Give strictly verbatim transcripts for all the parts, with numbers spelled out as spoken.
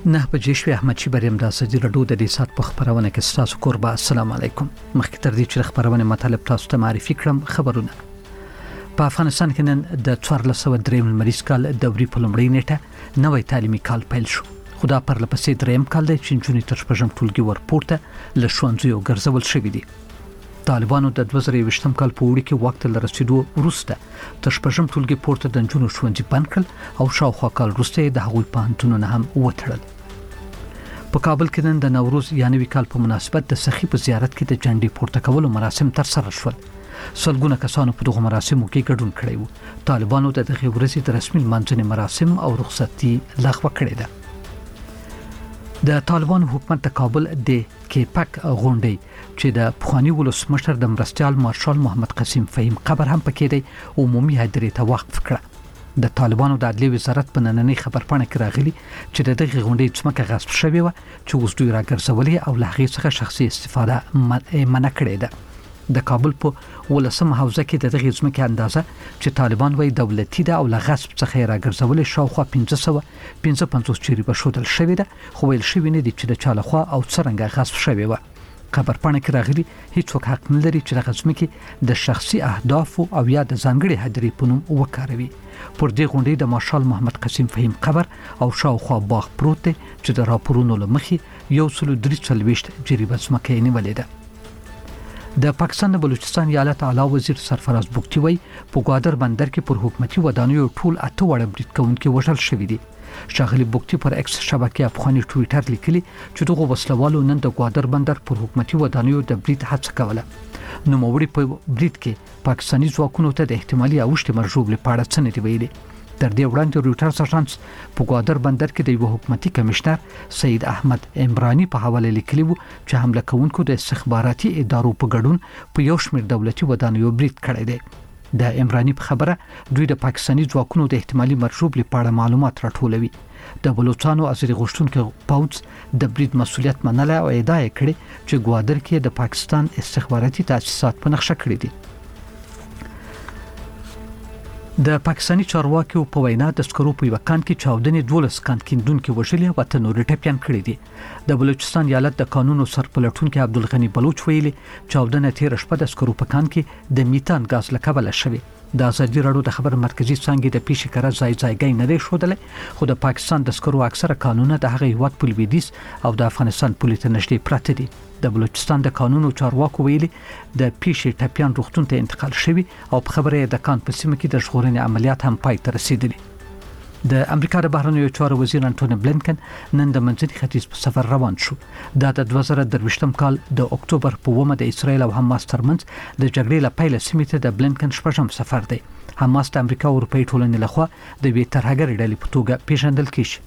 نه بجې شوې احمد شي بریم د اسدي رډو د دې سات په خبرونه کې تاسو قربا السلام علیکم. مخکې تر دې چې خبرونه مطلب تاسو ته معرفي کړم خبرونه. په افغانستان کې نن د څوارلس سوه دریم لمریز کال دوري په لومړۍ نیټه نوې تعلیمي کال پیل شو. خدا پر لپسې دریم کال دی چې جونې تر شپږم ټولګي ورپورته له ښوونځیو ګرځول شوي دي. طالبانو د دوه زره یوویشتم کال په وړي کې وخت له رسیدو وروسته تر شپږم ټولګي پورته د جنونو ښوونځي بند کړل او شاوخوا کال وروسته د هغوی پوهنتونونه هم وتړل. په کابل کې نن د نوروز یا نوي کال په مناسبت د سخي په زیارت کې د جنډې پورته کولو مراسم ترسره شول. سلګونه کسانو په دغه مراسمو کې ګډون کړی و. طالبانو د دغه ورځې د رسمي لمانځنې مراسم او رخصتي لغوه کړې ده. د طالبانو حکومت د کابل د کیپک غونډې چې د پخوانی ولسمشر د مرستيال مارشال محمد قاسم فهیم قبر هم پکې دی عمومي هدیرې ته وقف کړه. د طالبانو د عدلي وزارت په نننۍ خبرپاڼه کې راغلي چې د دغه غونډې ځمکه غصب شوې و چې اوس دوی راګرځولې او له هغې څخه شخصي استفاده منع کړې ده. د کابل په ولسم حوزه کې د دغه ځمکې اندازه چې طالبان وایي دولتي ده او له غصب څخه راګرځولې شاوخوا پنځه سوه پنځه پنځوس چیرې بشودل شوې ده خو ویل شوی نه دي چې د چا لخوا او څرنګه غصب شوې و. خبرپاڼه کې راغلي هیڅوک حق نه لري چې د ځمکې د شخصي اهداف او یا د ځانګړي هدرې په نوم وکاروي. پر دې غونډې د مارشال محمد قاسم فهیم قبر او شاوخوا باغ پروت دی چې د راپورونو له مخې یو سل درې څلوېښت جریبه ځمکه یې نیولې ده. د پاکستان د بلوچستان ایالت اعلی وزیر سرفراز بوکتی وای په ګوادر بندر کې پر حکومتي ودانیو ټول اته وړ برید کوونکي وژل شوي دي. شاغلی بوکتی پر ایکس شبکې افغاني ټویټر لیکلي چې دغه وسلوالو نن د ګوادر بندر پر حکومتي ودانیو د برید هڅه کوله. نو موري په برید کې پاکستاني ځواکونو ته د احتمالي اوښتې مرجوب لپاره څه نه دی ویلي. تر دې وړاندې رويټرز اژانس په ګوادر بندر کې د یو حکومتي کمشنر سید احمد عمرانی په حواله لیکلی وو چې حمله کوونکو د استخباراتي ادارو په ګډون په یو شمېر دولتي ودانیو برید کړی دی. د عمرانی په خبره دوی د پاکستاني ځواکونو د احتمالي مرجوب لپاره معلومات راټولوي. د بلوچستان ازري غشتونکو پوځ د برید مسولیت منله او ادعا کړې چې ګوادر کې د پاکستان استخباراتي تاسیسات په نقشه کړی دي. د پاکستاني چارواکو په وینا د سکرو په وکان کې چاودنې دولس کان کیندونکو وشلې او ته نور ټپيان کړی دي. د بلوچستان ایالت د قانونو سرپلټونکو عبدالغنی بلوچ ویلي چاودنه تیر شپه د سکرو په کان کې د میتان غاز لکبل شوی. د ازادي راډیو د خبر مرکزی څنګه د پیښې کړه ځای ځایګی نه دی شودلې خو د پاکستان د سکرو اکثره قانونه د هغه هیواد په لویدیځ او د افغانستان په لټه نشټي پراته دي. د بلوچستان د قانونو چارواکو ویلي د پیښې ټپيان روغتون ته انتقال شوی او په خبره د کان په سیمه کې د ژغورنې عملیات هم پای ته رسیدلي. د امریکا د بهرنیو چارو وزیر انټونی بلینکن نن د منځني ختیځ په سفر روان شو. دا د دوه زره درویشتم کال د اکتوبر په اوومه د اسرایل او حماس ترمنځ د جګړې له پیله سیمې ته د بلینکن شپږم سفر دی. حماس د امریکا او اروپאי ټولنې لخوا د وی ترهګر ډلې په توګه پیژندل کیږي.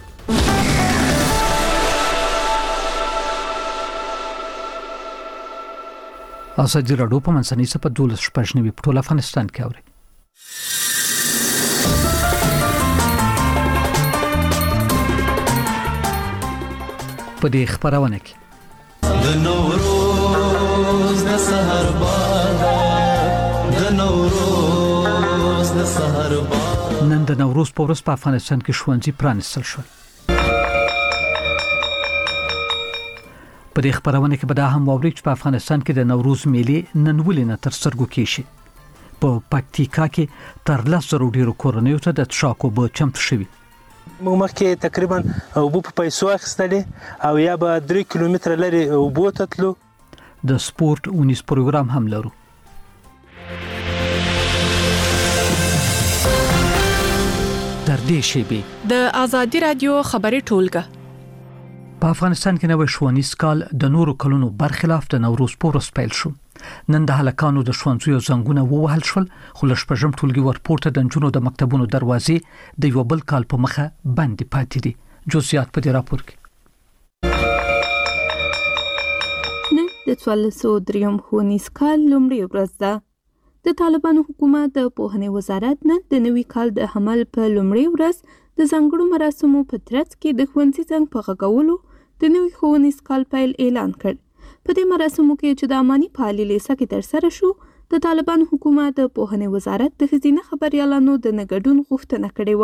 ازادي راډیو په منځنۍ سپه دولس شپږ نوي په ټول افغانستان کې اوري. په دې خبرونه کې د نوروز د سحر باد د نوروز د سحر باد نن د نوروز په ورځ په افغانستان کې ښوونځي پرانیستل شول. په دې خبرونه کې به دا هم واوري چې په افغانستان کې د نوروز میلې نن ولې نه تر سترګو کېږي. په پکتیکا کې تر لس زره ډیرو کورنیو ته د څښاک اوبه چمتو شوي. موږ مخکې تقریبا اوبه په پیسو اخیستلې او یا به درې کیلومتره لري اوبو ته تلو. د سپورت اونیز پروګرام هم لرو. تر دې شیبې د ازادي رادیو خبري ټولګه په افغانستان کې نوې ښوونیز کال د نورو کلونو برخلاف د نوروز په ورځ پیل شو. نن د هلکانو د ښوونځیو زنګونه ووهل شول خو له شپږم ټولګي ورپورته د نجونو د مکتبونو دروازې د یو بل کال په مخه بندې پاتې دي. جزئیات په دې راپور کې. نن د څوارلس سوه دریم ښوونیز کال لومړۍ ورځ ده. د طالبانو حکومت د پوهنې وزارت نن د نوي کال د حمل په لومړۍ ورځ د ځانګړو مراسمو په ترڅ کې د ښوونځي زنګ په غږولو د نوي ښوونیز کال پیل اعلان کړ. په دې مراسمو کې چې د اماني فعالي لیسه کې ترسره شو د طالبانو حکومت د پوهنې وزارت د ښځینه خبريالانو د نګډون غوښتنه کړې و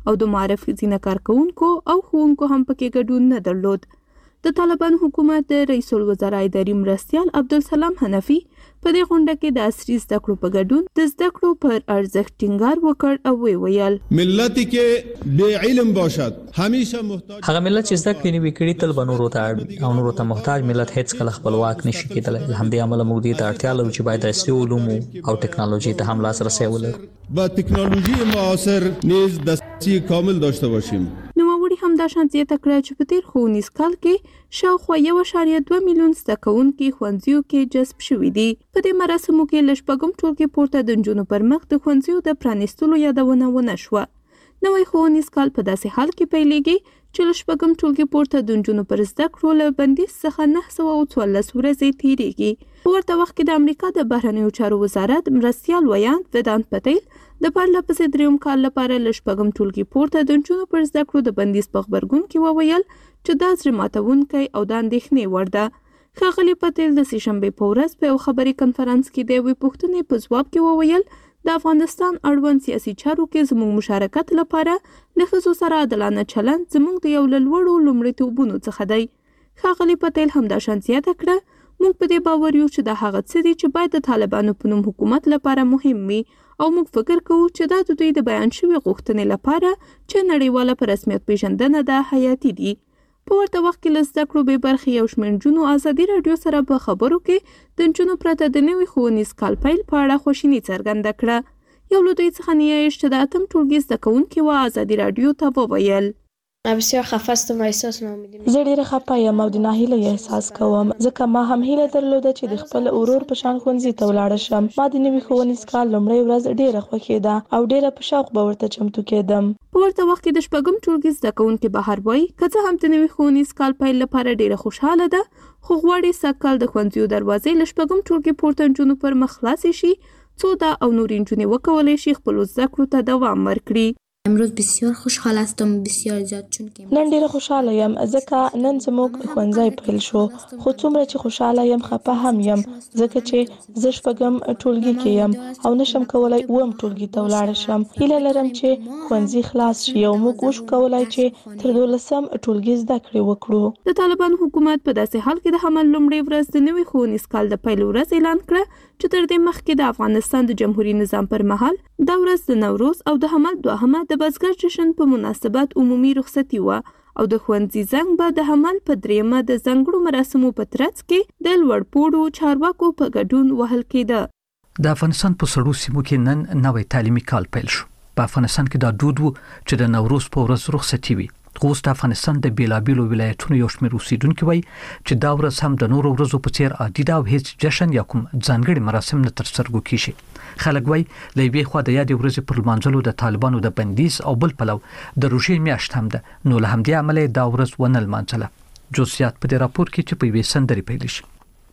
او د معرفي ځینه کارکونکو او ښوونکو هم پکې ګډون نه درلود. د طالبان حکومت د رئیس الوزرا اداري مرستیال عبدالسلام حنفي په دې غونډه کې د عصري زده کړو په ګډون د زده کړو پر ارزښت ټینګار وکړ او وی ویل ملتی کې بې علم باشد همیشه محتاج هغه ملت چې زده کړې نوي کړي تل به نورو ته اړ او نورو ته محتاج ملت هیڅ کله خپلواک نشي کېدلی. له همدې امله موږ دې ته اړتیا لرو چې باید عصري علومو او ټکنالوژي ته هم لاسرسی ولرو. با تکنولوژی معاصر نیز دسترسی کامل داشته باشیم. نوموړي هم دا شان زیاته کړه چې په تیر ښوونیز کال کې شاوخوا یو اعشاریه دوه میلیون زده کوونکي ښوونځیو کې جذب شوي دي. په دې مراسمو کې له شپږم ټولګي پورته د نجونو پر مخ د ښوونځیو د پرانیستلو یادونه ونه شوه. نوی ښوونیز کال په داسې حال کې پیلېږي چې له شپږم ټولګي پورته د نجونو پر زده کړو له بندیز څخه نهه سوه څوارلس ورځې تېرېږي. په ورته وخت کې د امریکا د بهرنیو چارو وزارت مرستیال ویان ودانت پټیل د پرله پسې درېیم کال لپاره له شپږم ټولګي پورته د نجونو پر زده کړو د بندیز په غبرګون کې وویل چې دا زړه ماتونکی او د اندېښنې وړ ده. ښاغلي پټیل د سې شنبې په ورځ په یو خبري کنفرانس کې د یوې پوښتنې په ځواب کې وویل د افغانستان اړوند سیاسي چارو کې زموږ مشارکت لپاره له ښځو سره عادلانه چلند زموږ د یو له لوړو لومړیتوبونو څخه دی. ښاغلي پټیل همدا شان زیاته کړه موږ په دې باور یو چې دا هغه څه دي چې باید د طالبانو په نوم حکومت لپاره مهم وي او موږ فکر کوو چې دا د دوی د بیان شوي غوښتنې لپاره چې نړیواله په رسمیت پیژندنه ده حیاتي دي. په ورته وخت کې له زده کړو بې برخې یو شمېر نجونو ازادي راډیو سره په خبرو کې د نجونو پرته د نوي ښوونیز کال پیل په اړه خواشیني څرګنده کړه. یو له دوی څخه نیایش چې د اتم ټولګي زده کوونکې وه ازادي راډیو ته وویل بسیار خفه هستم و احساس ناامیدی زه ډیره خفه یم او د ناهیلۍ احساس کوم ځکه ما هم هیله درلوده چې د خپل ورور په شان ښوونځي ته ولاړه شم. ما د نوي ښوونیز کال لومړۍ ورځ ډیره خوښېده او ډیره په شوق به ورته چمتو کېدم. په ورته وخت کې د شپږم ټولګي زده کوونکې بهر وایي که څه هم د نوي ښوونیز کال پیل لپاره ډیره خوشحاله ده خو غواړي سږ کال د ښوونځیو دروازې له شپږم ټولګي پورته نجونو پر مخ خلاصې شي څو دا او نورې نجونې وکولی شي خپلو زده کړو ته دوام ورکړي. امروز بسیار خوشحال هستم بسیار زیاد چون که نن ډیره خوشحاله یم ځکه نن زموږ ښوونځی پیل شو خو څومره چې خوشحاله یم خفه هم یم ځکه چې زه شپږم ټولګي کې یم او نشم کولی اووم ټولګي ته ولاړه شم. هیله لرم چې ښوونځي خلاص شي او موږ وشو کولی چې تر دولسم ټولګي زده کړې وکړو. د طالبان حکومت په داسې حال کې د حمل لومړۍ ورځ د نوي ښوونیز کال د پیل ورځ اعلان کړه چې تر دې مخکې د افغانستان د جمهوریت نظام پر مهال دا ورځ د نوروز او د حمل دوهمه د بزګر جشن په مناسبت عمومي رخصتي وه او د ښوونځي زنګ به د حمل په درېیمه د ځانګړو مراسمو په ترڅ کې د لوړپوړو چارواکو په ګډون وهل کېده. د افغانستان په سړو سیمو کې نن نوی تعلیمي کال پیل شو. په افغانستان کې دا دود وو چې د نوروز په ورځ رخصتي وي. خو اوس د افغانستان د بیلابیلو ولایتونو یو شمېر اوسیدونکي وایي چې دا ورځ هم د نورو ورځو په څیر عادي ده او هیڅ جشن یا کوم ځانګړي مراسم نه تر سترګو کیږي. خلک وایي له یوې خوا د یادې ورځې پر لمانځلو د طالبانو د بندیز او بل پلو د روژې میاشت هم ده نو له همدې امله دا ورځ ونه لمانځله. جزئیات په دې راپور کې چې په یوې سندرې پیل شي.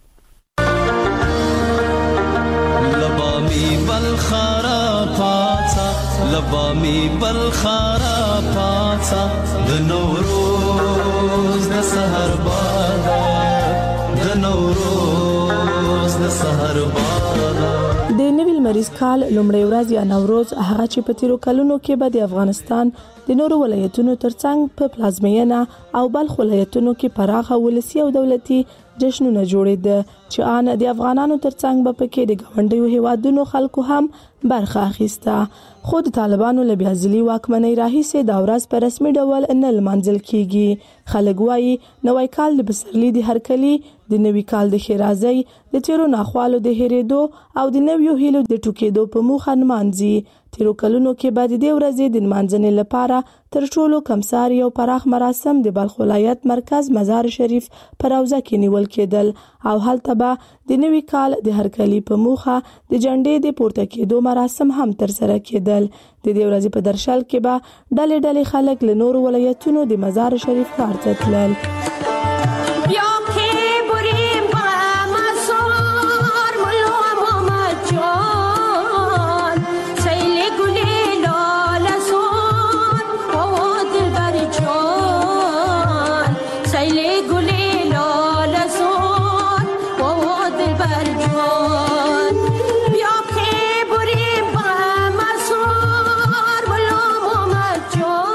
لبامی بلخارا پاڅا لبامی بلخارا پاڅا د نوروز د سحر بادا د نوروز د سحر بادا. د نوي لمریز کال لومړۍ ورځ یا نوروز هغه چې په تیرو کلونو کې به د افغانستان د نورو ولایتونو ترڅنګ په پلازمینه او بلخ ولایتونو کې پراخه ولسي او دولتي جشنونه جوړېده چې ان د افغانانو ترڅنګ به پکې د ګاونډیو هیوادونو خلکو هم برخه اخیسته. خو د طالبانو له بیا ځلي واکمنۍ راهیسې دا ورځ په رسمي ډول نه لمانځل کیږي. خلک وایي نوی کال د پسرلي د هرکلي د نوي کال د ښېرازۍ د تیرو ناخوالو د هېرېدو او د نویو هیلو د ټوکېدو په موخه نمانځي. تیرو کلونو کې به د دې ورځې د نمانځنې لپاره تر ټولو کمسار یو پراخ مراسم د بلخ ولایت مرکز مزار شریف په روضه کې نیول کېدل او هلته به د نوي کال د هرکلي په موخه د جنډې د پورته کېدو مراسم هم ترسره کېدل. د دې ورځې په درشل کې به ډلې ډلې خلک له نورو ولایتونو د مزار شریف ښار ته تلل. Joy.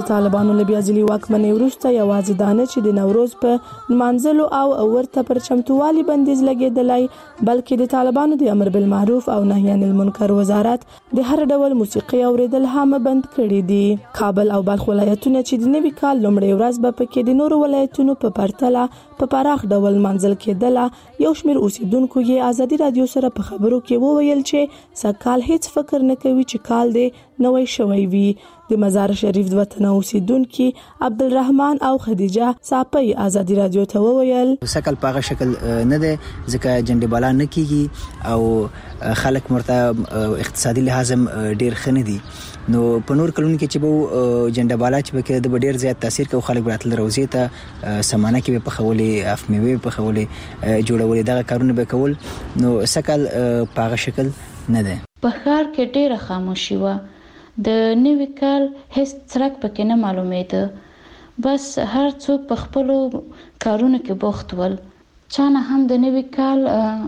طالبانو له بیا ځلي واکمنۍ وروسته یوازې دا نه چې د نوروز په نمانځلو او ورته پر چمتووالي بندیز لګېدلی، بلکې د طالبانو د امر بالمعروف او نهي عن المنکر وزارت د هر ډول موسیقي اوریدل هم بند کړي دي. کابل او بلخ ولایتونه چې د نوي کال لومړۍ ورځ به پکې د نورو ولایتونو په پرتله په پراخ ډول منځل کېدله، یو شمېر اوسیدونکو یې ازادي رادیو سره په خبرو کې وویل چې سږکال هیڅ فکر نه کوي چې کال دې نوی شوی وي. د مزار شریف د وطن اوسیدونکو عبدالرحمن او خدیجه صاپي ازادي رادیو ته وویل سکل په شکل نه ده ځکه جنډي بالا نه کیږي او خلک مرته اقتصادي لحاظ ډیر خنه دي. نو په نور کلونو کې چې به جنډه بالا چې به د ډیر زیات تاثیر کوي، خلک براتل روزي ته سمانه کې په خولې افمیوي په خولې جوړولې دغه کارونه به کول. نو سکل په شکل نه ده. په ښار کې ډیره خاموشي و، د نوي کال هیڅ څرک پکې نه معلومېده، بس هر څوک په خپلو کارونو کې بوخت ول، چانه هم د نوي کال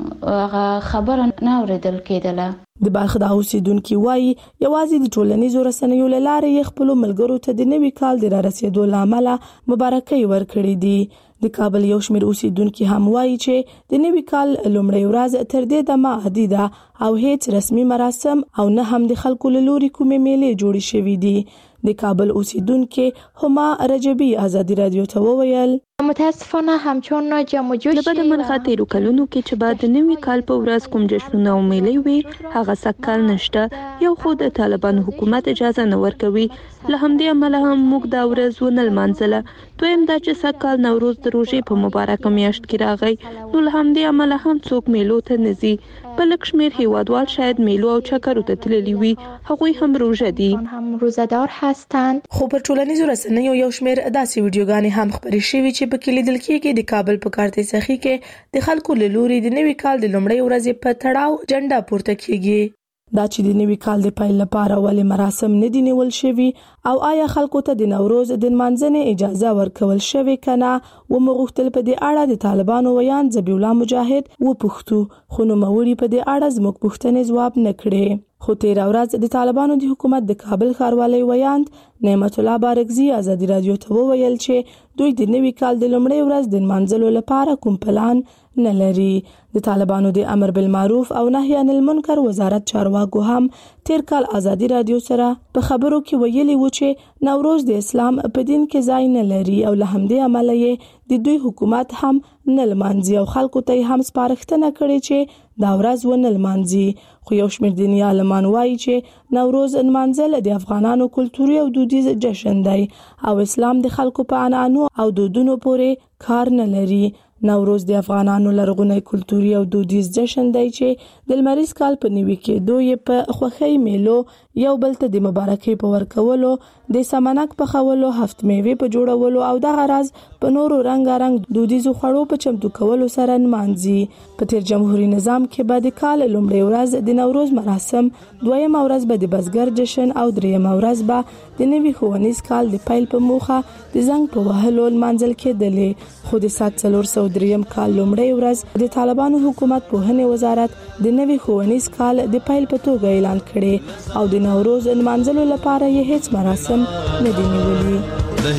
هغه خبره نه اورېدل کېدله. د بلخ د اوسیدونکو وایي یوازې د ټولنیزو رسنیو له لارې خپل ملګرو ته د نوي کال د را رسیدو لامل مبارکي ورکړي دي. د کابل یو شمېر اوسیدونکو هم وایي چې د نوي کال لومړۍ ورځ تر دې دمه عادي ده او هیڅ رسمي مراسم او نه هم د خلکو له لوري کومې میلې جوړې شوې دي. د کابل اوسیدونکو هما رجبی ازادي رادیو ته وویل متاسفانه همچون جمع جوش لبد من خاطرو کلونو کې چې بعد نوي کال په ورځ کوم جشنونه او میلې وي هغه سکل نشته. یو خود طالبان حکومت اجازه نه ورکوي، له همدې امله هم موږ دا ورځ ونه لمانځله. دویم دا چې سکل نوروز د روژې په مبارکه میاشت کې راغی، نو له همدې امله هم څوک میلو ته نه ځي. په لږ شمېر هیوادوال شاید میلو او چکرو ته تللي وي، هغوی هم روژه دي هم روزه‌دار هستند. خو په ټولنیزو رسنیو یو شمېر داسې ویډیوګانې هم خپرې شوې چې پکې لیدل کېږي د کابل په کارتې سخي کې د خلکو له لوري د نوي کال د لومړۍ ورځې په تړاو جنډه پورته کېږي. دا چې د نوي کال د پیل لپاره ولې مراسم نه دي نیول شوي او آیا خلکو ته د نوروز د نمانځنې اجازه ورکول شوې کنه، و مغوښتل په دې اړه د طالبانو ویان ذبیح الله مجاهد و پښتو، خو نوموړي په دې اړه زموږ پوښتنې ځواب نه کړې. خو تیر ورځ د طالبانو د حکومت د کابل ښاروالۍ ویاند نعمت الله بارکزي ازادي رادیو ته وویل چې دوی د نوي کال د لومړۍ ورځ د نمانځلو لپاره کوم پلان نه لري. د طالبانو د امر بالمعروف او نهي عن المنکر وزارت چارواکو هم تیر کال ازادي رادیو سره په خبرو کې ویلي و چې نوروز د اسلام په دین کې ځای نه لري او له همدې امله یې د دوی حکومت هم نه لمانځي او خلکو ته هم سپارښتنه کړې چې دا ورځ ونه لمانځي. خو یو شمېر دیني عالمان وایي چې نوروز نمانځل د افغانانو کلتوري او دودیز جشن دی او اسلام د خلکو په عنعنو او دودونو پورې کار نه لري. نوروز د افغانانو لرغونی کلتوري او دودیز جشن دی چې د لمریز کال په نوي کېدو یې په خوښۍ میلو یو بل ته د مبارکۍ په ورکولو، د سمنک په خولو، هفت میوې په جوړولو او دغه راز په نورو رنګارنګ دودیزو خوړو په چمتو کولو سره نمانځي. په تیر جمهوریت نظام کې به د کال لومړۍ ورځ د نوروز مراسم، دویمه ورځ به د بزګر جشن او دریمه ورځ به د نوي ښوونیز کال د پیل په موخه د زنګ په وهلو نمانځل کېدلې. خو د سات څلور سوه دریم کال لومړۍ ورځ د طالبانو حکومت پوهنې وزارت د نوي ښوونیز کال د پیل په توګه اعلان کړي او د نوروز نمانځلو لپاره یې هیڅ مراسم نه دي نیولي. د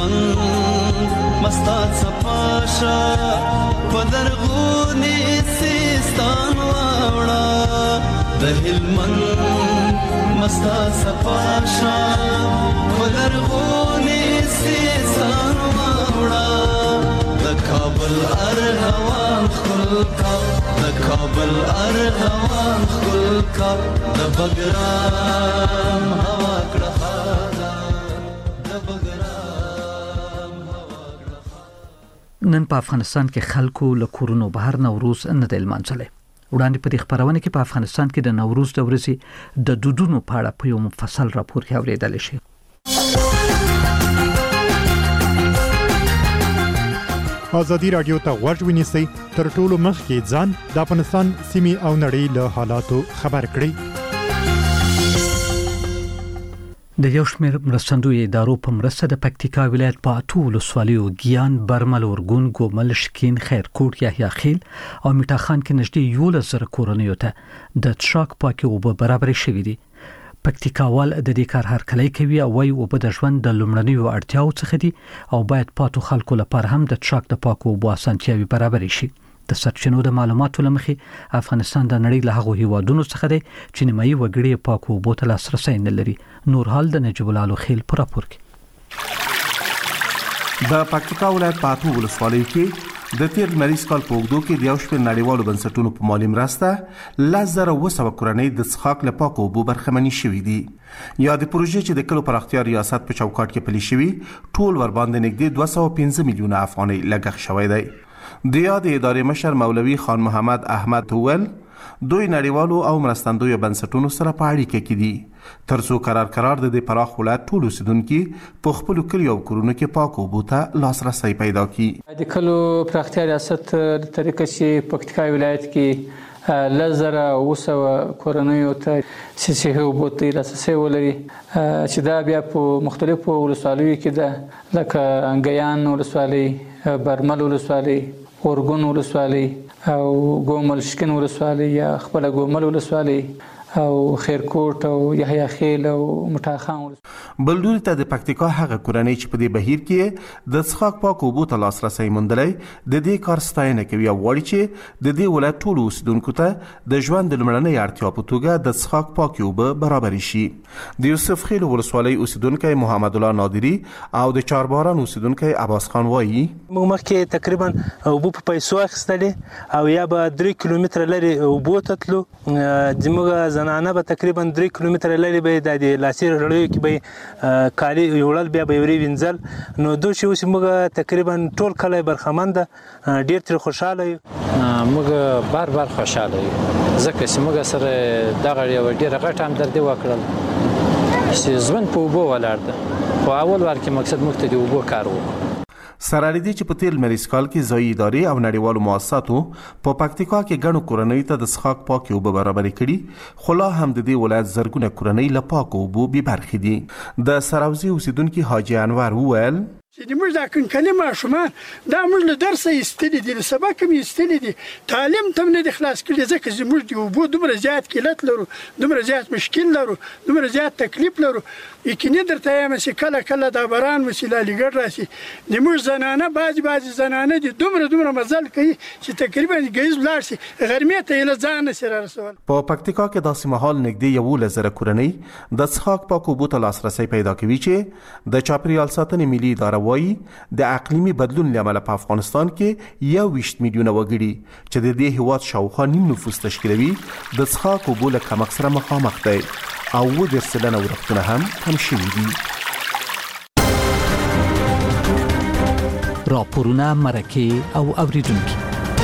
هلمند مستات صفاشا پدرغونی سیستان واوړه، د هلمند مستات صفاشا پدرغونی سیستان واوړه، د کابل ارغوان خلکا د کابل ارغوان خلکا د بګرام هوا کړه نن په افغانستان کې خلکو له کورونو بهر نوروز نه د لمانځلې. وړاندې په دې خبرونه کې په افغانستان کې د نوروز د ورځې د دودونو په اړه په یو مفصل راپور کې اوریدل شي. ازادي رادیو ته غوږ ونیسئ، تر ټولو مخکې ځان د افغانستان سیمې او نړۍ له حالاتو خبر کړئ. د یو شمېر مرستندوی ادارو په مرسته د پکتیکا ولایت په اته ولسوالیو ګیان، برمل، ورګون، ګومل، شکین، خیرکوټ، یحیی خیل او میټاخان کې نږدې یولس زره کورنیو ته د څښاک پاکې اوبه برابرې شوې دي. پکتیکاوال د دې کار هرکلی کوي او وايي اوبه د ژوند د لومړنیو اړتیاو څخه دي او باید پاتو خلکو لپاره هم د ټرک د پاکو اوبو اسانتیاوي برابر شي. د سرچینو د معلوماتو لمخې افغانستان د نړۍ له هغو هیوادونو څخه دی چې نیمایي وګړي پاکو اوبو ته لاسرسی نه لري. نور حال د نجیب الله لوخیل پر راپور کې. د پکتیکا ولایت پاتو ولسوالۍ کې د تیر مریض کال په اوږدو کې د یو شمېر نړیوالو بنسټونو په مالي مرسته لس زره اوه سوه کورنۍ د څښاک له پاکو اوبو برخمنې شوي دي. یا د پروژې چې د کلو پراختیا ریاست په چوکاټ کې پلي شوي ټول ورباندې نږدې دوه سوه پنځه میلیونه افغانۍ لګښت شوی دی. د یاد ادارې مشر مولوي خان محمد احمد وویل دوی نړیوالو او مرستندویو بنسټونو سره په اړیکه کې دي ترڅو قرار قرار د دې پراخ ولایت ټول اوسیدونکي په خپلو کلیو او کورونو کې پاکو اوبو ته لاسرسی پیدا کړي. د کلو پراختیا ریاست د طریقې چې پکتیکا ولایت کې لس زره اوه سوه کورنیو ته صحي اوبو ته لاسرسی ولري چې دا بیا په مختلفو ولسوالیو کې ده لکه ګیان ولسوالۍ، برمل ولسوالۍ، اورګون ولسوالۍ او ګومل شکن ولسوالۍ یا خپل ګومل ولسوالۍ او خیرکوټ او یحیی خیل او مټاخان. بلډور ته د پکتیکا هغه کورنۍ چې په دې بهیر کې د څښاک پاکو اوبو ته لاسرسی موندلی د دې کار ستاینه کوي او غواړي چې د دې ولایت ټولو اوسیدونکو ته د ژوند د لومړنۍ اړتیا په توګه د څښاک پاکې اوبه برابرې شي. د یوسف خیل ولسوالۍ اوسیدونکی محمد الله نادري او د چارباران اوسیدونکی عباس خان وایي موږ مخکې تقریبا اوبه په پیسو اخیستلې او یا به درې کیلومتره لرې اوبو ته تلو. زموږ زنانه به تقریبا درې کیلومتره لرې به د لاسي رړیو کې به کالي یوړل بیا به یوري وینځل. نو دوی چې اوس موږ تقریبا ټول کلی برخمن ده ډېر ترې خوشحاله یو. موږ بار بار خوشحاله یو ځکه چې موږ سره دغه یوه ډېره غټه همدردي وکړل چې ژوند په اوبو ولاړ ده خو اول وار کې مقصد موږ ته د اوبو کار وکړو. سرحدي چې په تیر مریض کال کې ځایي ادارې او نړیوالو مؤسساتو په پکتیکا کې ګڼو کورنیو ته د څښاک پاکې اوبه برابرې کړي خو لا هم د دې ولایت زرګونه کورنۍ له پاکو اوبو بې برخې دي. د سراوزي اوسیدونکي حاجي انور وویل چې موږ دا کنکلي ماشومان دا موږ له درسه ایستلي دي له سبق هم ایستلي دي تعلیم ته هم نه دي خلاص کړي ځکه چې موږ د اوبو دومره زیات قلت لرو دومره زیات مشکل لرو دومره زیات تکلیف لرو. یقیني درته وایم چې کله کله دا باران وسي لالیګر راسي زموږ زنانه بعضې بعضې زنانه دي دومره دومره مزل کوي چې تقریبا ګیز ولاړ شي غرمې ته یې له ځان نشي رارسول. په پکتیکا کې داسې مهال نږدې یولس زره کورنۍ د څښاک پاکو اوبو ته لاسرسی پیدا کوي چې د چاپیریال ساتنې ملي اداره وایي د اقلیمي بدلون له امله په افغانستان کې یو ویشت میلیونه وګړي چې د دې هیواد شاوخوا نیم نفوس تشکیلوي د څښاک اوبو له کمښت سره مخامخ دی او اووه دېرش سلنه ورښتونه هم کم شوي دي. راپورونه، مرکې او اوریدونکي.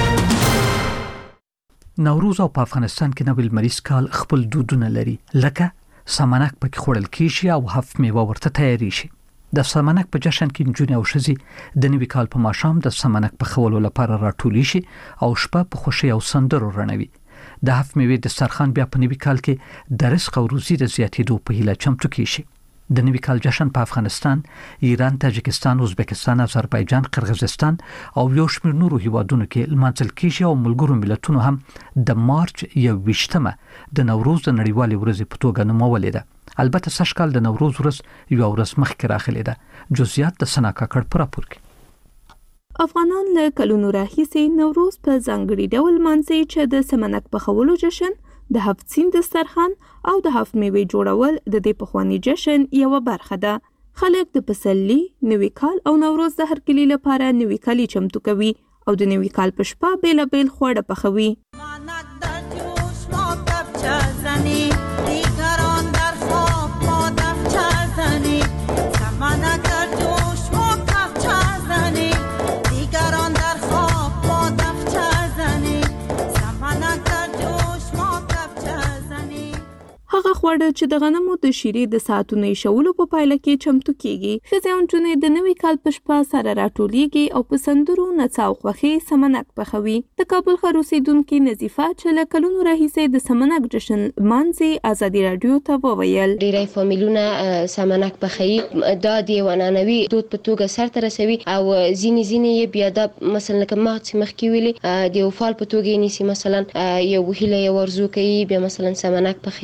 نوروز او په افغانستان کې نوی لمریز کال خپل دودونه لري لکه سمنک پکې خوړل کیږي او هفت میوه ورته تیاری شي. د سمنک په جشن کې نجونې او ښځې د نوي کال په ماښام د سمنک پخولو لپاره راټولي شي او شپه په خوښۍ او سندرو رڼوي. د هفت میوې دسترخوان بیا په نوي کال کې د رزق او روزي د زیاتېدو په هیله چمتو کیږي. د نوي کال جشن په افغانستان، ایران، تاجکستان، ازبکستان، آذربایجان، قرغیزستان او یو شمېر نورو هیوادونو کې لمانځل کیږي او ملګرو ملتونو هم د مارچ یوویشتمه د نوروز د نړیوالې ورځې په توګه نومولې ده. البته سږکال د نوروز ورځ یو ورځ مخکې راغلې ده. جزئیات د سنا کاکړ په راپور کې. افغانان له کلونو راهیسې نوروز په ځانګړي ډول لمانځي چې د سمنک پخولو جشن، د هفت سین دسترخوان او د هفت میوې جوړول د دې پخواني جشن یوه برخه ده. خلک د پسرلي، نوي کال او نوروز د هرکلي لپاره نوي کالي چمتو کوي او د نوي کال په شپه بیلابیل خواړه پخوي. هغه خواړه چې د غنمو د شیرې د ساعتونو ایښولو په پایله کې چمتو کیږي. ښځې او نجونې د نوي کال په شپه سره راټولیږي او په سندرو، نڅا او خوښۍ سمنک پخوي. د کابل ښار اوسېدونکې نظیفه چې له کلونو راهیسې د سمنک جشن لمانځي ازادي راډیو ته وویل ډېری فامیلونه سمنک پخوي، دا د یو عنعنوي دود په توګه سرته رسوي او ځینې ځینې یې بیا دا مثلا لکه ما چې مخکې ویلې د یو فال په توګه یې نیسي، مثلا یو هیله یې ورزو کوي بیا مثلا سمنک پخوي او دې ته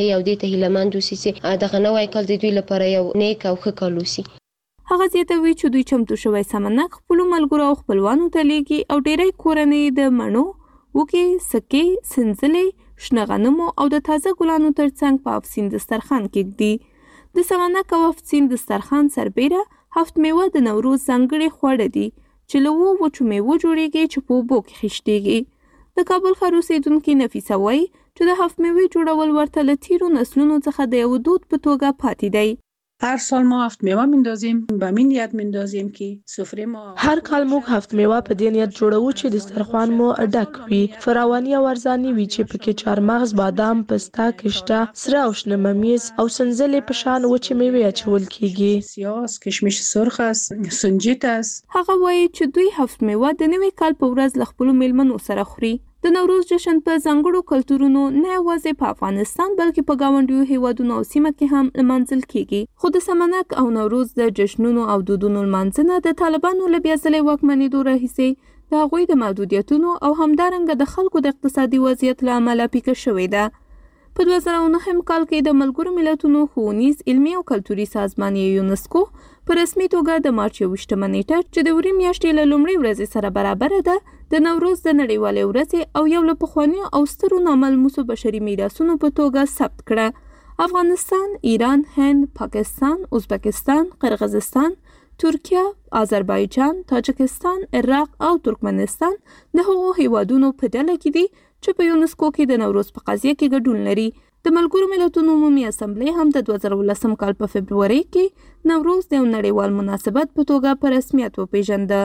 ته هیلهمند اوسي چې دغه نوی کال د دوی لپاره یو نیک او ښه کال اوسي. هغه زیاتوي چې دوی چمتو شوی سمنک خپلو ملګرو او خپلوانو ته لیږي او ډېری کورنۍ د مڼو، وږې، سکې، سنځلې، شنه غنمو او د تازه ګلانو ترڅنګ په افسین دسترخوان کېږدي. د سمنک او افسین دسترخوان سربیره هفت میوه د نوروز ځانګړي خواړه دي چې له اوو وچو میوو جوړیږي چې په اوبو کې خیشتېږي. د کابل ښار اوسېدونکې نفیسه وایي چې د هفت میوې جوړول ورته له تیرو نسلونو څخه د یو دود په توګه پاتې دی. هر سال ما هفت میوه میندازیم، به این نیت میندازیم که سفره ما هر کال موږ هفت میوه په دې نیت جوړو چې دسترخوان مو ډک وي، فراواني او ارزاني وي چې پکې چارمغز، بادام، پسته، کشته، سره او شنه ممیز او سنځلې په شان وچې میوې اچول کیږي. سیاس، کشمش سرخ است، سنجیت است. هغه وایي چې دوی هفت میوه د نوي کال په ورځ له خپلو میلمنو سره خوري. د نوروز جشن په ځانګړو کلتورونو نه یوازې په افغانستان بلکې په ګاونډیو هیوادونو او سیمه کې هم لمانځل کیږي. خو د سمنک او نوروز د جشنونو او دودونو لمانځنه د طالبانو له بیا ځلې واکمنېدو راهیسې د هغوی د محدودیتونو او همدارنګه د خلکو د اقتصادي وضعیت له امله پیکه شوې ده. په دوه زره او نهم کال کې د ملګرو ملتونو ښوونیز، علمي او کلتوري سازمان یونسکو په رسمي توګه د مارچ یوویشتمه نیټه چې د وری میاشتې له لومړۍ ورځې سره برابره ده د نوروز د نړیوالې ورځې او یو له پخوانیو او سترو ناملموسو بشري میراثونو په توګه ثبت کړه. افغانستان، ایران، هند، پاکستان، ازبکستان، قرغیزستان، ترکیه، آذربایجان، تاجکستان، عراق او ترکمنستان د هغو هیوادونو په ډله کې دي چې په یونسکو کې د نوروز په قضیه کې ګډون لري. د ملګرو ملتونو عمومي اسمبلی هم د دوه زره ولسم کال په فبروري کې نوروز د یو نړیوال مناسبت په توګه په رسمیت وپیژنده.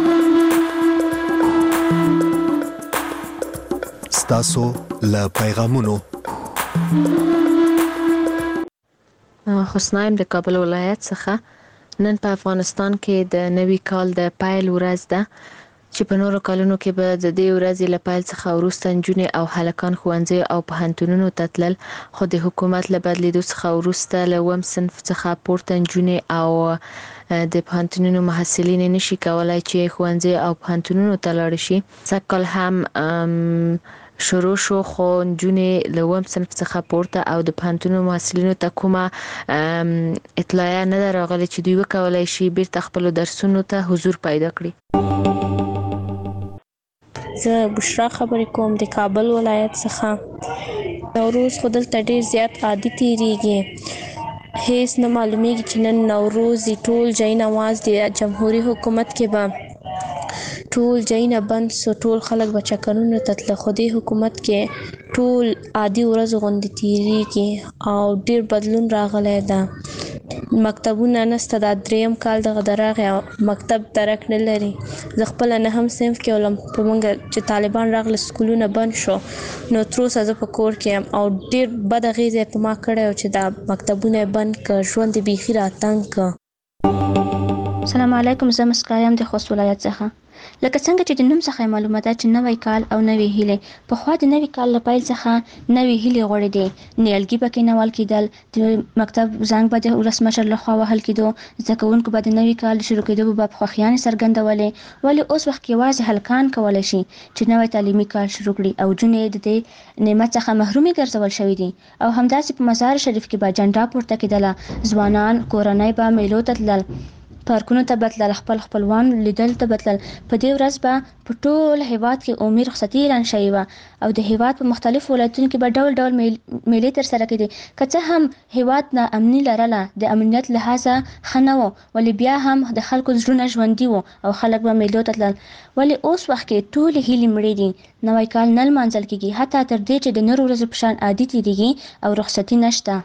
ستاسو له پیغامونو حسنایم د کابل ولایت څخه نن په افغانستان کې د نوي کال د پیل ورځ ده چې په نورو کالونو کې به د دې ورځې له پیل څخه وروسته نجونې او هلکان ښوونځي او پوهنتونونو ته تلل، خو د حکومت له بدلیدو څخه وروسته له اووم صنف څخه پورته نجونې او د پوهنتونونو محصلین نشي کولای چې ښوونځي او پوهنتونونو ته لاړ شي. سږ کال هم شروع شو خو نجونې له اووم صنف څخه پورته او د پوهنتونو محصلینو ته کومه اطلاع نه ده راغلې چې دوی وکولای شي بیرته خپلو درسونو ته حضور پیدا کړي. زه بشرا خبرې کوم د کابل ولایت څخه. نوروز خو دلته ډېر زیات عادي تیریږي، هیڅ نه معلومیږي چې نن نوروز دی. ټول جای نماز د جمهوریت حکومت کې به ټول جایونه بند سو، ټول خلک به چکرونو ته تله، خو دې حکومت کې ټول عادي ورځ غوندې تیریږي او ډېر بدلون راغلی ده. مکتبونه نسته، دا دریم کال دغه دراغې او مکتب درک نه لري. زه خپله نهم صنف کې ولم، په موږ چې طالبان راغله سکولونه بند شو، نو تر اوسه زه په کور کې یم او ډېر بد اغېزه یې په ما کړی و چې دا مکتبونه یې بند کړ، ژوند یې بیخي راتنګ کړ. السلام علیکم، زه مسکا یم د خوست ولایت څخه. لکه څنګه چې د نوم څخه معلومه ده چې نوی کال او نوې هیلې، پخوا د نوي کال له پیل څخه نوې هیلې غوړېدې، نیالګي پکې نه وال کېدل، د مکتب زنګ به د ولسمشر لخوا وهل کېدو، زده کوونکو به د نوي کال د شروع کېدو په باب خوښیانې څرګندولې. ولې اوس وخت کې یوازې هلکان کولی شي چې نوی تعلیمي کال شروع کړي او جونې د دې نعمت څخه محرومې ګرځول شوي دي. او همداسې په مزار شریف کې به جنډا پورته کېدله، ځوانان کورنۍ به میلو ته تلل، پارکونو ته بتلل، خپل خپلوان لیدل ته بتلل. په دې ورځ به په ټول هیواد کې عمومي رخصتي اعلان شوې وه او د هیواد په مختلفو ولایتونو کې به ډول ډول میلې ترسره کېدې. که څه هم هیواد نا امني لرله، د امنیت لحاظه ښه نه و، ولې بیا هم د خلکو زړونه ژوندي وو او خلک به میلو ته تلل. ولې اوس وخت کې ټولې هیلې مړې دي، نوی کال نه لمانځل کېږي، حتی تر دې چې د نورو ورځو په شان عادي تېرېږي او رخصتي نشته.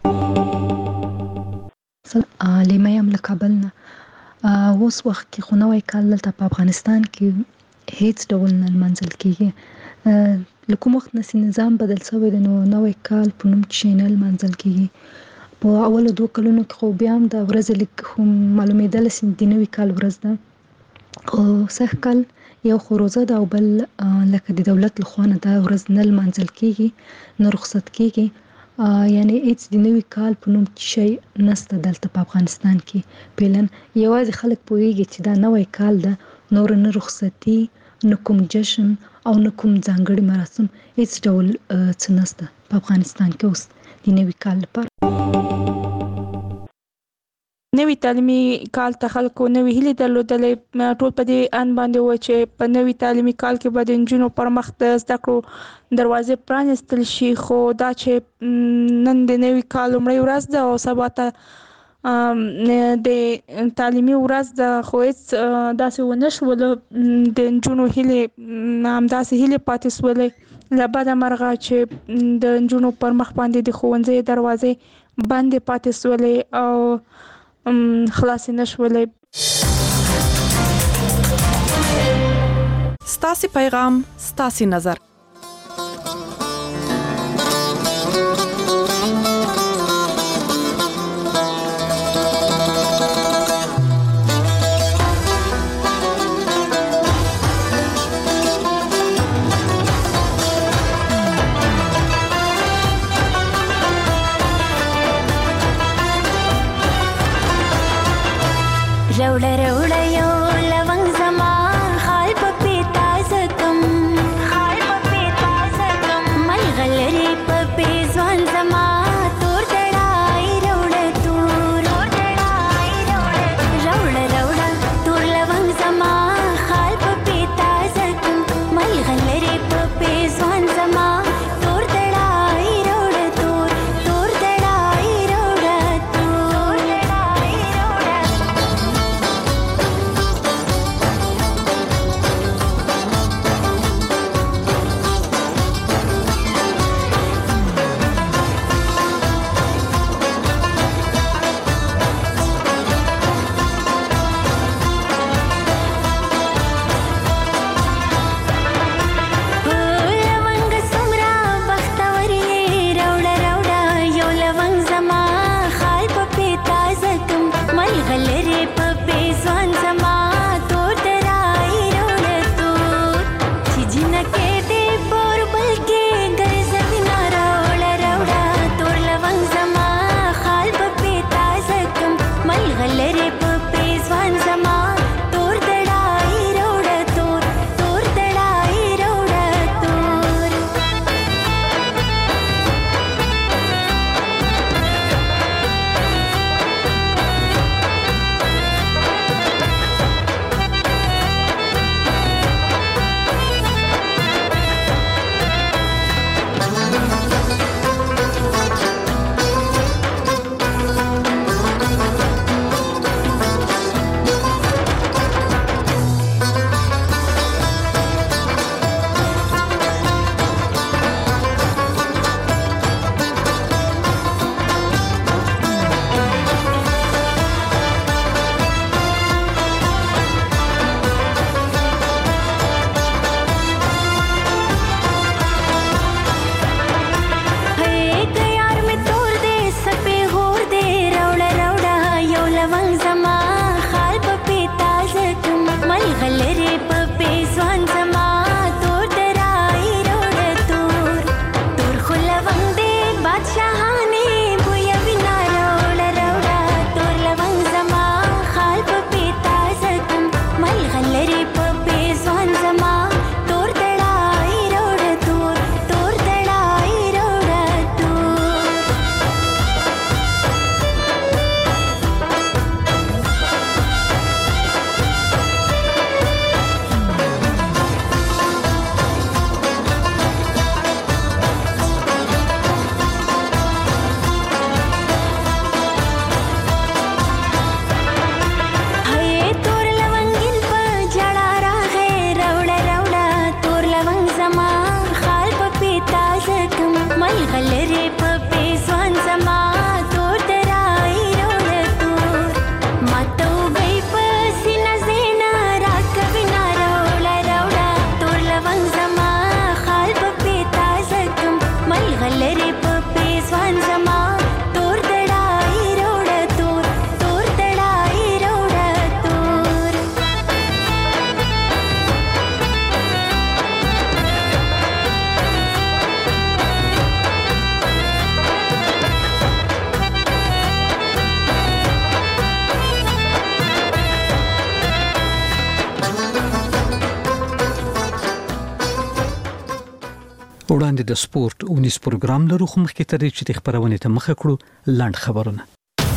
لیمه یم له کابل نه. اوس وخت کې خو نوی کال دلته په افغانستان کې هیڅ ډول نه لمانځل کېږي. له کوم وخت نه چې نظام بدل شوی دی نو نوی کال په نوم چې نه لمانځل کېږي. په اولو دوه کلونو کې خو بیا هم د ورځې لږ خو معلومېدله چې د نوي کال ورځ ده، خو سږ کال یو خو روزه ده او بل لکه د دولت لخوا نه دا ورځ نه لمانځل کېږي، نه رخصت کېږي. یعنی هیڅ د نوي کال په نوم شی نسته دلته په افغانستان کې. فعلاً یوازې خلک پوهېږي چې دا نوی کال ده، نور نه رخصتي، نه کوم جشن او نه کوم ځانګړي مراسم هیڅ ډول څه نشته په افغانستان کې اوس د نوي کال لپاره. نوی تعلیمي کال ته خلکو نوی هیلې درلودلې. ټول په دې ان باندې و چې په نوی تعلیمي کال کې به د نجونو پر مخ د زده کړو دروازې پرانیستل شي، خو دا چې نن د نوی کال لومړۍ ورځ ده او سبا ته د تعلیمي ورځ ده، خو هیڅ داسې ونه شول. د نجونو هیلې همداسې هیلې پاتې شولې له بده مرغه چې د نجونو پر مخ باندې د ښوونځي دروازې بندې پاتې شولې او خلاصې نشولې. ستاسې پیغام ستاسې نظر. روڑا روڑا یو لونگ زمان خال پا پیتا زکم خال پا پیتا زکم مل غلری پا پیزوان زمان تور دڑائی روڑا تور تور دڑائی روڑا روڑا روڑا تور لونگ زمان خال پا پیتا زکم مل غلری پا پیزوان زمان تور دڑائی روڑا تور تور دڑائی روڑا تور دڑائی روڑا وړاندې د سپورت اونیس پروګرام لرو خو مخکې تر دې چې د خبرونې ته مخه کړو لاند خبرونه.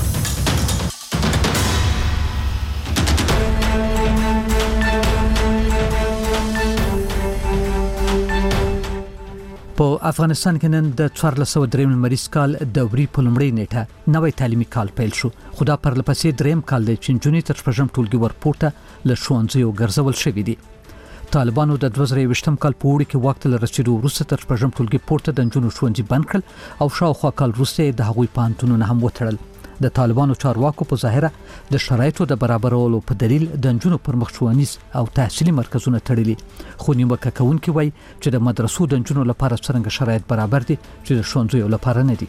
په افغانستان کې نن د څوارلس سوه دریم لمریز کال د وري په لومړۍ نیټه نوی تعلیمي کال پیل شو، خو دا پرلپسې دریم کال دی چې نجونې تر شپږم ټولګي ورپورته له ښوونځیو ګرځول شوي دي. طالبانو د دوه زره یوویشتم کال په اوړي کې واک ته له رسېدو وروسته تر شپږم ټولګي پورته د نجونو ښوونځي بند کړل او شاوخوا کال وروسته یې د هغوی پوهنتونونه هم وتړل. د طالبانو چارواکو په ظاهره د شرایطو د برابرولو په دلیل د نجونو پر مخ ښوونیز او تحصیلي مرکزونه تړلي، خو نیوکه کوونکي وایي چې د مدرسو د نجونو لپاره څرنګه شرایط برابر دي چې د ښوونځیو لپاره نه دي.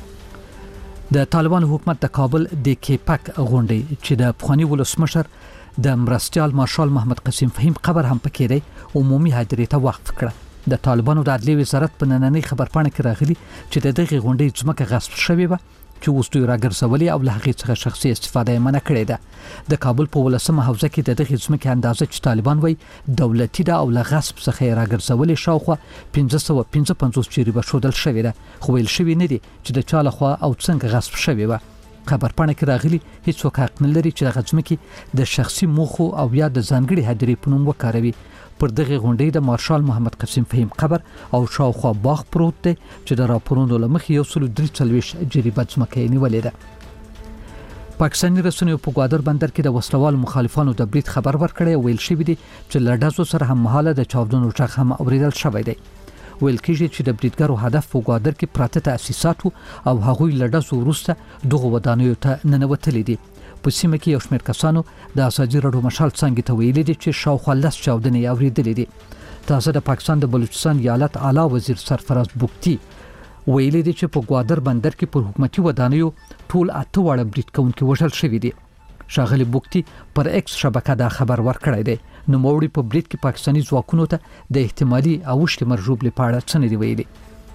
د طالبانو حکومت د کابل د کیپک غونډې چې د پخواني ولسمشر د مرستیال مارشال محمد قسیم فهیم قبر هم پکې دی عمومي حاضرۍ ته وقف کړه. د طالبانو د عدلیې وزارت په نننۍ خبرپاڼه کې راغلي چې د دغې غونډې ځمکه غصب شوې وه چې اوس دوی راګرځولې او له هغې څخه شخصي استفاده یې منع کړې ده. د کابل په ولسمه حوزه کې د دغې ځمکې اندازه چې طالبان وایي دولتي ده او له غصب څخه یې راګرځولې شاوخوا پنځه سوه پنځه پنځوس جریبه ښودل شوې ده، خو ویل شوي نه دي چې د چا لخوا او څنګه غصب شوې وه. خبرپاڼه کې راغلي هیڅوک حق نه لري چې دغه ځمکې د شخصي موخو او یا د ځانګړي هدیرې په نوم وکاروي. پر دغه غونډې د مارشال محمد قسیم فهیم قبر او شاوخوا باغ پروت دی چې د راپورونو له مخې یو سل درې څلوېښت جریبه ځمکه یې نیولې ده. پاکستاني رسنیو په ګوادر بندر کې د وسلوالو مخالفانو د برید خبر ورکړی او ویل شوي دي چې له ډزو سره هم مهاله د چاودنو غږ هم اورېدل شوی دی. ویل کېږي چې د بریدګرو هدف په ګوادر کې پراته تاسیسات او هغوی له ډزو وروسته دغو ودانیو ته ننوتلي دي. په سیمه کې یو شمېر کسانو د ازادي راډیو مشال څانګې ته ویلي دي چې شاوخوا لس چاودنې یې اورېدلې دي. تازه د پاکستان د بلوچستان ایالت اعلی وزیر سرفراز بوکتي ویلي دي چې په ګوادر بندر کې پر حکومتي ودانیو ټول اته واړه برید کوونکي وژل شوي دي. ښاغلي بوکتي پر ایکس شبکه دا خبر ورکړی دی. نوموړي په برید کې پاکستاني ځواکونو ته د احتمالي اوښتې مرژوبلې په اړه څه نه دي ویلي.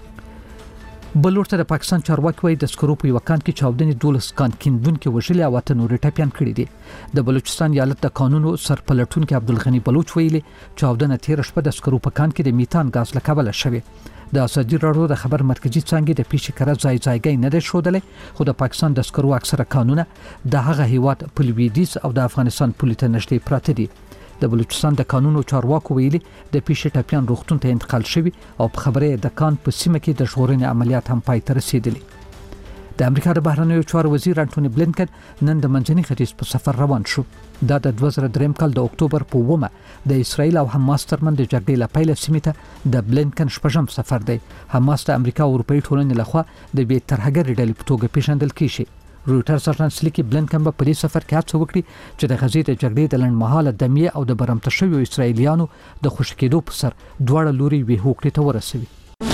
بل ورته د پاکستان چارواکي وایي د سکرو په یوه کان کې چاودنې دولس کان کیندونکي وژلي او اته نورې ټپیان کړي دي. د بلوچستان ایالت د قانونو سرپلټونکي عبدالغني بلوچ ویلي چاودنه تېره شپه د سکرو په کان کې د میتان غاز له کبله شوې. د ازادي راډیو د خبر مرکزي څانګې د پیښې کره ځای ځایګی نه دی ښودلی، خو د پاکستان د سکرو اکثره کانونه د هغه هیواد په لویدیځ او د افغانستان پولې ته نږدې پراته دي. د بلوچستان د قانونو چارواکو ویلي د پیښې ټپیان روغتون ته انتقال شوي او په خبره د کان په سیمه کې د ژغورنې عملیات هم پای ته رسیدلي. د امریکا د بهرنیو چارو وزیر انټونی بلینکن نن د منځني ختیځ په سفر روان شو. دا د دوه زره دریم کال د اکتوبر په اوومه د اسرایل او حماس ترمنځ د جګړې له پیله سیمې ته د بلینکن شپږم سفر دی. حماس د امریکا او اروپایي ټولنې لخوا د بې ترهګرې ډلې په توګه پیژندل کیږي. رویټرز اژانس لیکي بلینکن به په دې سفر کې هڅه وکړي چې د غزې د جګړې د لنډمهاله دمې او د برمته شویو اسرایلیانو د خوشي کېدو په سر دواړه لوري یوې هوکړې ته ورسوي.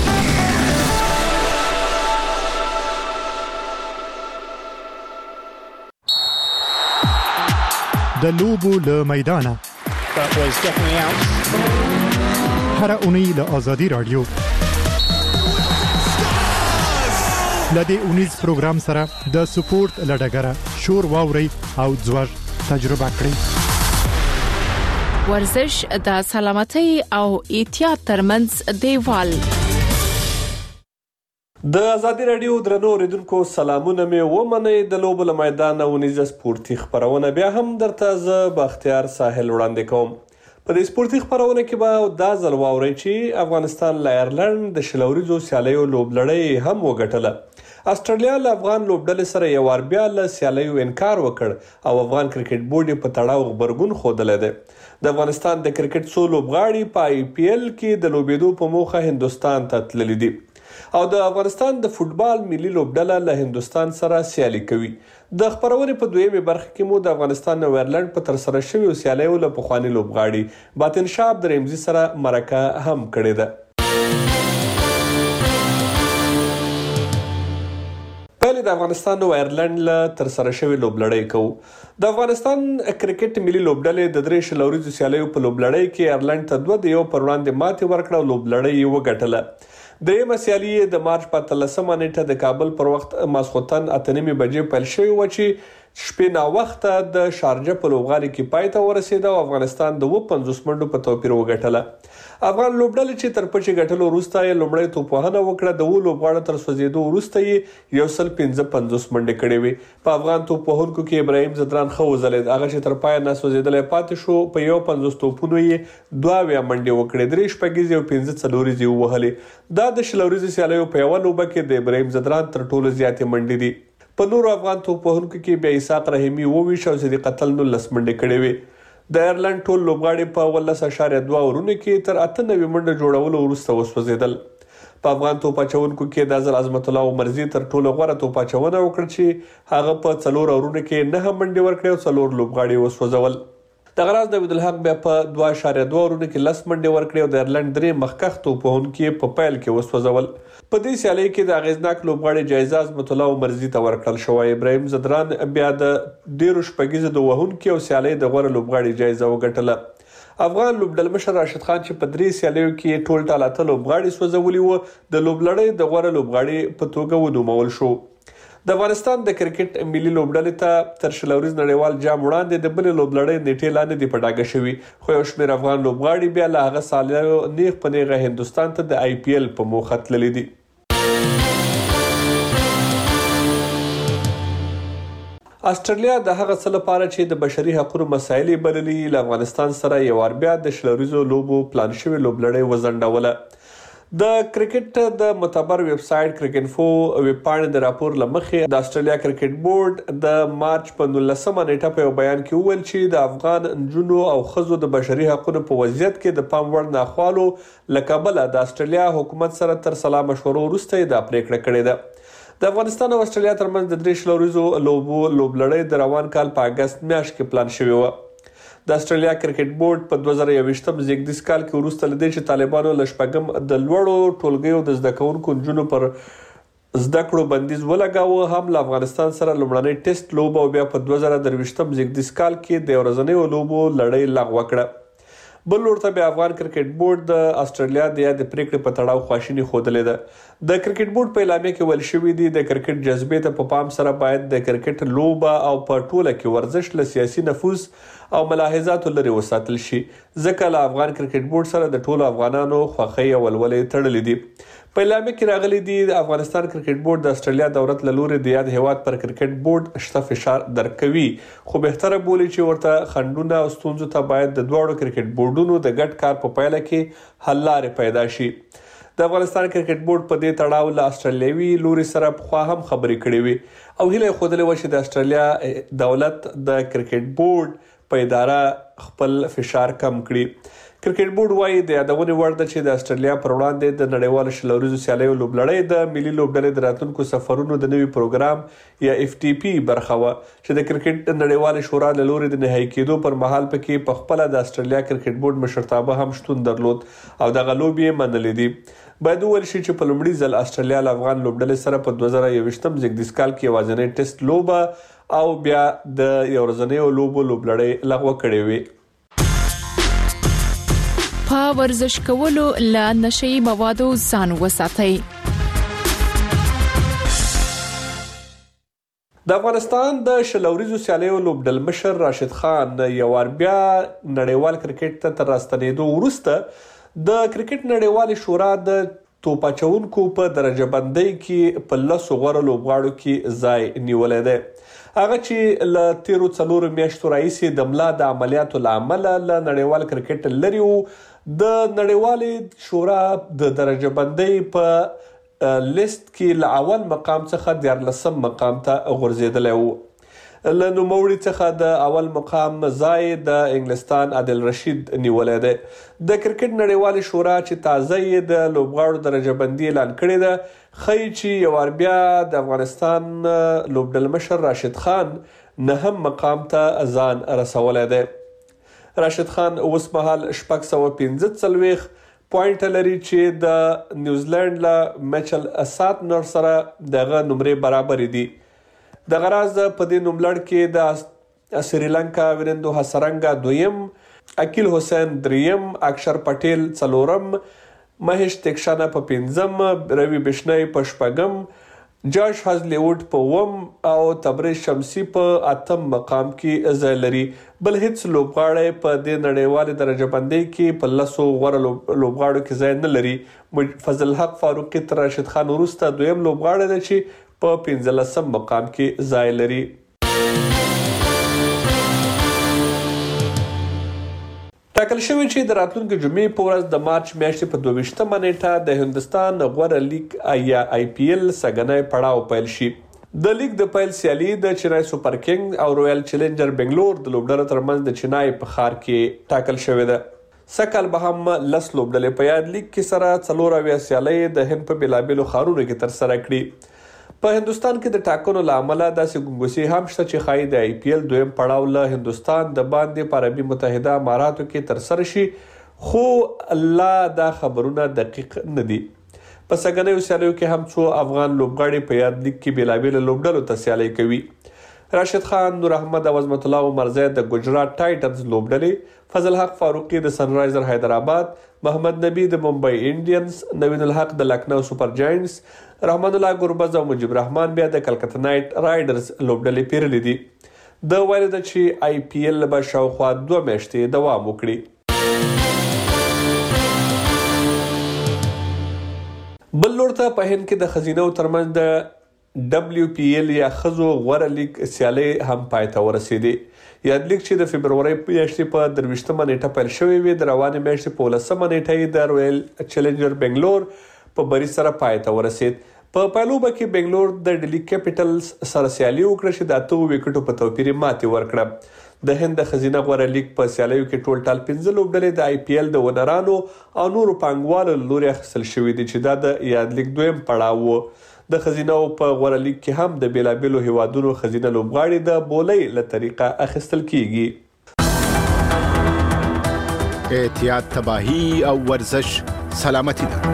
د لوبو له میدانه هر اونۍ له آزادي رادیو لدې اونیز پروګرام سره د سپورت لډګره شور واوري او ځوړ تجربه کړئ. ورزش د سلامتۍ او احتیاط ترمنځ دیوال. د آزادي رادیو درنو اوریدونکو سلامونه مې ومنئ. د لوبو له میدانه اونیزه سپورتي خپرونه بیا هم درته زه بختیار ساحل وړاندې کوم. په دې سپورتي خپرونه کې به دا ځل واورئ چې افغانستان له آیرلنډ د شل اوریزو سیالیو لوبلړۍ هم وګټله. استرالیا له افغان لوبډلې سره یو وار بیا له سیالیو انکار وکړ او افغان کرکټ بورډ په تړاو غبرګون ښودلی دی. د افغانستان د کرکټ څو لوبغاړي په آی پی ایل کې د لوبېدو په موخه هندوستان ته تللي دي او د افغانستان د فوټبال ملي لوبډله له هندوستان سره سیالي کوي. د خپرونې په دویمې برخه کې مو د افغانستان او آیرلنډ په ترسره شویو سیالیو له پخواني لوبغاړي باطن شاه عبدالرحمزي سره مرکه هم کړې ده. پهلې د افغانستان او آیرلنډ له ترسره شوې لوبلړۍ کوو. د افغانستان کرکټ ملي لوبډلې د درې شل اوریزو سیالیو په لوبلړۍ کې آیرلنډ ته دوه د یو پر وړاندې ماتې ورکړه او لوبلړۍ یې وګټله. درېیمه سیالي یې د مارچ په اتلسمه نیټه د کابل پر وخت ماسخوتن اته نیمې بجې پیل شوې وه چې شپې ناوخته د شارجه په لوبغالي کې پای ته ورسېده او افغانستان د اووه پنځوس منډو په توپیر وګټله. افغان لوبډلې چې تر پچې ګټلو وروسته یې لومړی توپوهنه وکړه، د اووه لوبغاړو تر سوځېدو وروسته یې یو سل پنځه پنځوس منډې کړې وې. په افغان توپوهونکو کې ابراهیم ځدران ښه وځلېد، هغه چې تر پایه ناسوځېدلی پاتې شو. په یو پنځوس توپونو یې دوه اویا منډې وکړې، درې شپږیزې او پنځه څلوریزې یې ووهلې. دا د شل ورځې سیالیو په یوه لوبه کې د ابراهیم ځدران تر ټولو زیاتې منډې دي. په نورو افغان توپوهونکو کې بیا اسحاق رحیمي اووه ویشت او صدیق اتل نولس منډې کړې وې. د ایرلنډ ټول لوبغاړي په اوولس اعشاریه دوه اورونو کې تر اته نوي منډه جوړولو وروسته وسوځېدل. په افغان توپ اچونکو کې دا ځل عظمت الله عمرزي تر ټولو غوره توپ اچونه وکړه چې هغه په څلور اورونو کې نهه منډې ورکړې او څلور لوبغاړي وسوځول. دغه راز د عبدالحق بیا په دوه اعشاریه دوه اورونو کې لس منډې ورکړې او د ایرلنډ درې مخکښ توپوهونکي په پیل کې وسوځول. په دې سیالۍ کې د اغیزناک لوبغاړي جایزه عظمت الله عمرزي ته ورکړل شوی. ابراهیم ځدران بیا د ډیرو شپږیزو د وهونکي او سیالۍ د غوره لوبغاړي جایزه وګټله. افغان لوبډلمشر راشد خان چې په درې سیالیو کې ټول ټال اته لوبغاړي سوځولي وو، د لوبلړۍ د غوره لوبغاړي په توګه ونومول شو. د افغانستان د کرکټ ملي لوبډلې ته تر شل ورځ نړیوال جام وړاندې د بلې لوبلړۍ نیټې لاندې دي په ډاګه شوي، خو یو شمېر افغان لوبغاړي بیا له هغه سالیو نیغ په نیغه هندوستان ته د آی پی ایل په موخه تللي دي. استرالیا د هغه څه لپاره چې د بشري حقوقو مسایل یې بللي له افغانستان سره یو وار بیا د شل ورځو لوبو پلان شوې لوبلړۍ وځنډوله. د کرکټ د معتبر ویب سایټ کرکټفو ویب پاڼې د راپور له مخې د استرالیا کرکټ بورډ د مارچ په نولسمه نیټه په یو بیان کې وویل چې د افغان نجونو او ښځو د بشري حقوقو په وضعیت کې د پام وړ ناخوالو له کبله د استرالیا حکومت سره تر سلا مشورو وروسته یې دا پریکړه کړې ده. د افغانستان او استرالیا ترمنځ د درې شل ورځو لوبو لوبلړۍ د روان کال په اګست میاشت کې پلان شوې وه. د استرالیا کرکټ بورډ په دوه زره یوویشتم زیږدیز کال کې وروسته له دې چې طالبانو له شپږم د لوړو ټولګیو د زده کوونکو نجونو پر زده کړو بندیز ولګاوه، هم له افغانستان سره لومړنۍ ټیسټ لوبه او بیا په دوه زره درویشتم زیږدیز کال کې د ورځنیو لوبو لړۍ لغوه کړه. بل لور ته بیا افغان کرکټ بورډ د استرالیا د یادې پریکړې په تړاو خواشیني ښودلې ده. د کرکټ بورډ په اعلامیه کې ویل شوي دي د کرکټ جذبې ته په پام سره باید د کرکټ لوبه او په ټوله کې ورزش له سیاسي نفوذ او ملاحظاتو لرې وساتل شي، ځکه له افغان کرکټ بورډ سره د ټولو افغانانو خوښۍ او ولولې تړلې دي. په اعلامیه کې راغلي دي د افغانستان کرکټ بورډ د استرالیا دولت له لوري د یاد هیواد پر کرکټ بورډ شته فشار درکوي، خو بهتره بولي چې ورته خنډونه او ستونزو ته باید د دواړو کرکټ بورډونو د ګډ کار په پایله کې حل لارې پیدا شي. د افغانستان کرکټ بورډ په دې تړاو له استرالیوي لوري سره پخوا هم خبرې کړې وي او هیله یې ښودلې وه چې د استرالیا دولت د کرکټ بورډ په اداره خپل فشار کم کړي. کرکټ بورډ وایي د یادونې وړ ده چې د استرالیا پر وړاندې د نړیوالو شل ورځو سیالیو لوبلړۍ د ملي لوبډلې د راتلونکو سفرونو د نوي پروګرام یا اف ټي پي برخه وه چې د کرکټ نړیوالې شورا له لوري د نهایي کېدو پر مهال پکې په خپله د استرالیا کرکټ بورډ مشرتابه هم شتون درلود او دغه لوبې یې منلې دي. باید وویل شي چې په لومړي ځل استرالیا له افغان لوبډلې سره په دوه زره یوویشتم زیږدیز کال کې یوازینۍ ټیسټ لوبه او بیا د یو ورځنیو لوبو لوبلړۍ لغوه کړې وې. په ورزش کولو له نشئی موادو ځان وساتئ. د افغانستان د شل ورځو سیالیو لوبډلمشر راشد خان یو وار بیا نړیوال کرکټ ته تر راستنېدو وروسته د کرکټ نړیوالې شورا د توپ اچونکو په درجه بندۍ کې په لسو غوره لوبغاړو کې ځای نیولی دی. هغه چې له تیرو څلورو میاشتو راهیسې د ملا د عملیاتو له امله له نړیوال کرکټ لرې وو، د نړیوالې شورا د درجه بندۍ په لیست کې له اول مقام څخه دیارلسم مقام ته غورځېدلی وو. له نوموړي څخه د اول مقام ځای د انګلستان عادل رشید نیولی دی. د کرکټ نړیوالې شورا چې تازه یې د لوبغاړو درجه بندي اعلان کړې ده ښایي چې یو وار بیا د افغانستان لوبډلمشر راشد خان نهم مقام ته ځان رسولی دی. راشد خان اوس مهال شپږ سوه پنځه څلوېښت پوینټه لري چې د نیوزیلینډ له میچل ساتنر سره دغه نمرې برابرې دي. دغه راز په دې نوملړ کې د سریلانکا ویرندو حسرنګا دویم، اکیل حسین دریم، اکشر پټیل څلورم، مهیش تکشانا په پنځم، روی بشنای په شپږم، جاش هازلیوډ په اووم او تبریز شمسي په اتم مقام کې ځای لري. بل هیڅ لوبغاړی په دې نړیوالې درجه بندۍ کې په لسو غوره لوبغاړو کې ځای نه لري. فضل حق فاروقي تر راشد خان وروسته دویم لوبغاړی دی چې په پنځلسم مقام کې ځای لري. ټاکل شوی چې د راتلونکي جمعې په ورځ د مارچ میاشتې په دوه ویشتمه نیټه د هندوستان غوره لیګ یا آی پی ایل سږنی پړاو پیل شي. د لیګ د پیل سیالي د چنای سوپر کینګ او رویال چیلنجر بنگلور د لوبډلو ترمنځ د چنای په ښار کې ټاکل شوې ده. سږکال به هم لس لوبډلې په یاد لیګ کې سره څلور اویا سیالۍ د هند په بېلابېلو ښارونو کې ترسره کړي. په هندوستان کې د ټاکنو له امله داسې ګونګوسې هم شته چې ښایي د آی پی ایل دویم پړاو له هندوستان د باندې په عربي متحده اماراتو کې ترسره شي، خو لا دا خبرونه دقیق نه دي. په سږنیو سیالیو کې هم څو افغان لوبغاړي په یاد لیګ کې بېلابېلو لوبډلو ته سیالۍ کوي. راشد خان، نور احمد او عظمت الله عمرزی د ګجرات ټایټنز لوبډلې، فضل حق فاروقي د سنرایزر حیدرآباد، محمد نبی د ممبئی انډینز، نوین الحق د لکنو سپر جاینټس، رحمان الله ګربز او مجیب رحمان بیا د کلکته نایټ رایډرز لوبډلې پیرلې دي. د ویل ده چې آی پی ایل به شاوخوا دوه میاشتې دوام وکړي. بل لور ته په هند کې د ښځینو ترمنځ د ډبلیو پی ایل یا ښځو غوره لیګ سیالۍ هم پای ته ورسېدې. یاد لیګ چې د فبرورۍ میاشتې په درویشتمه نیټه پیل شوی وي، د روانې میاشتې په ولسمه نیټه یې د رویل چیلنجر بنگلور په بری سره پای ته ورسېد. په پایلوبه کې بنگلور د ډیلی کیپیټلز سره سیالي وکړه چې د اته وکټو په توپیر ماتې ورکړه. د هند د ښځینه غوره لیګ په سیالیو کې ټول ټال پنځه لوبډلې د آی پی ایل د ونرانو او نورو پانګوالو له لوري اخیستل شوي دي چې دا د یاد لیګ دویم پړاو و. د ښځینو په غوره لیګ کې هم د بېلابېلو هیوادونو ښځینه لوبغاړي د بولۍ له طریقه اخیستل کیږي. احتیاط تباهي او ورزش سلامتی ده.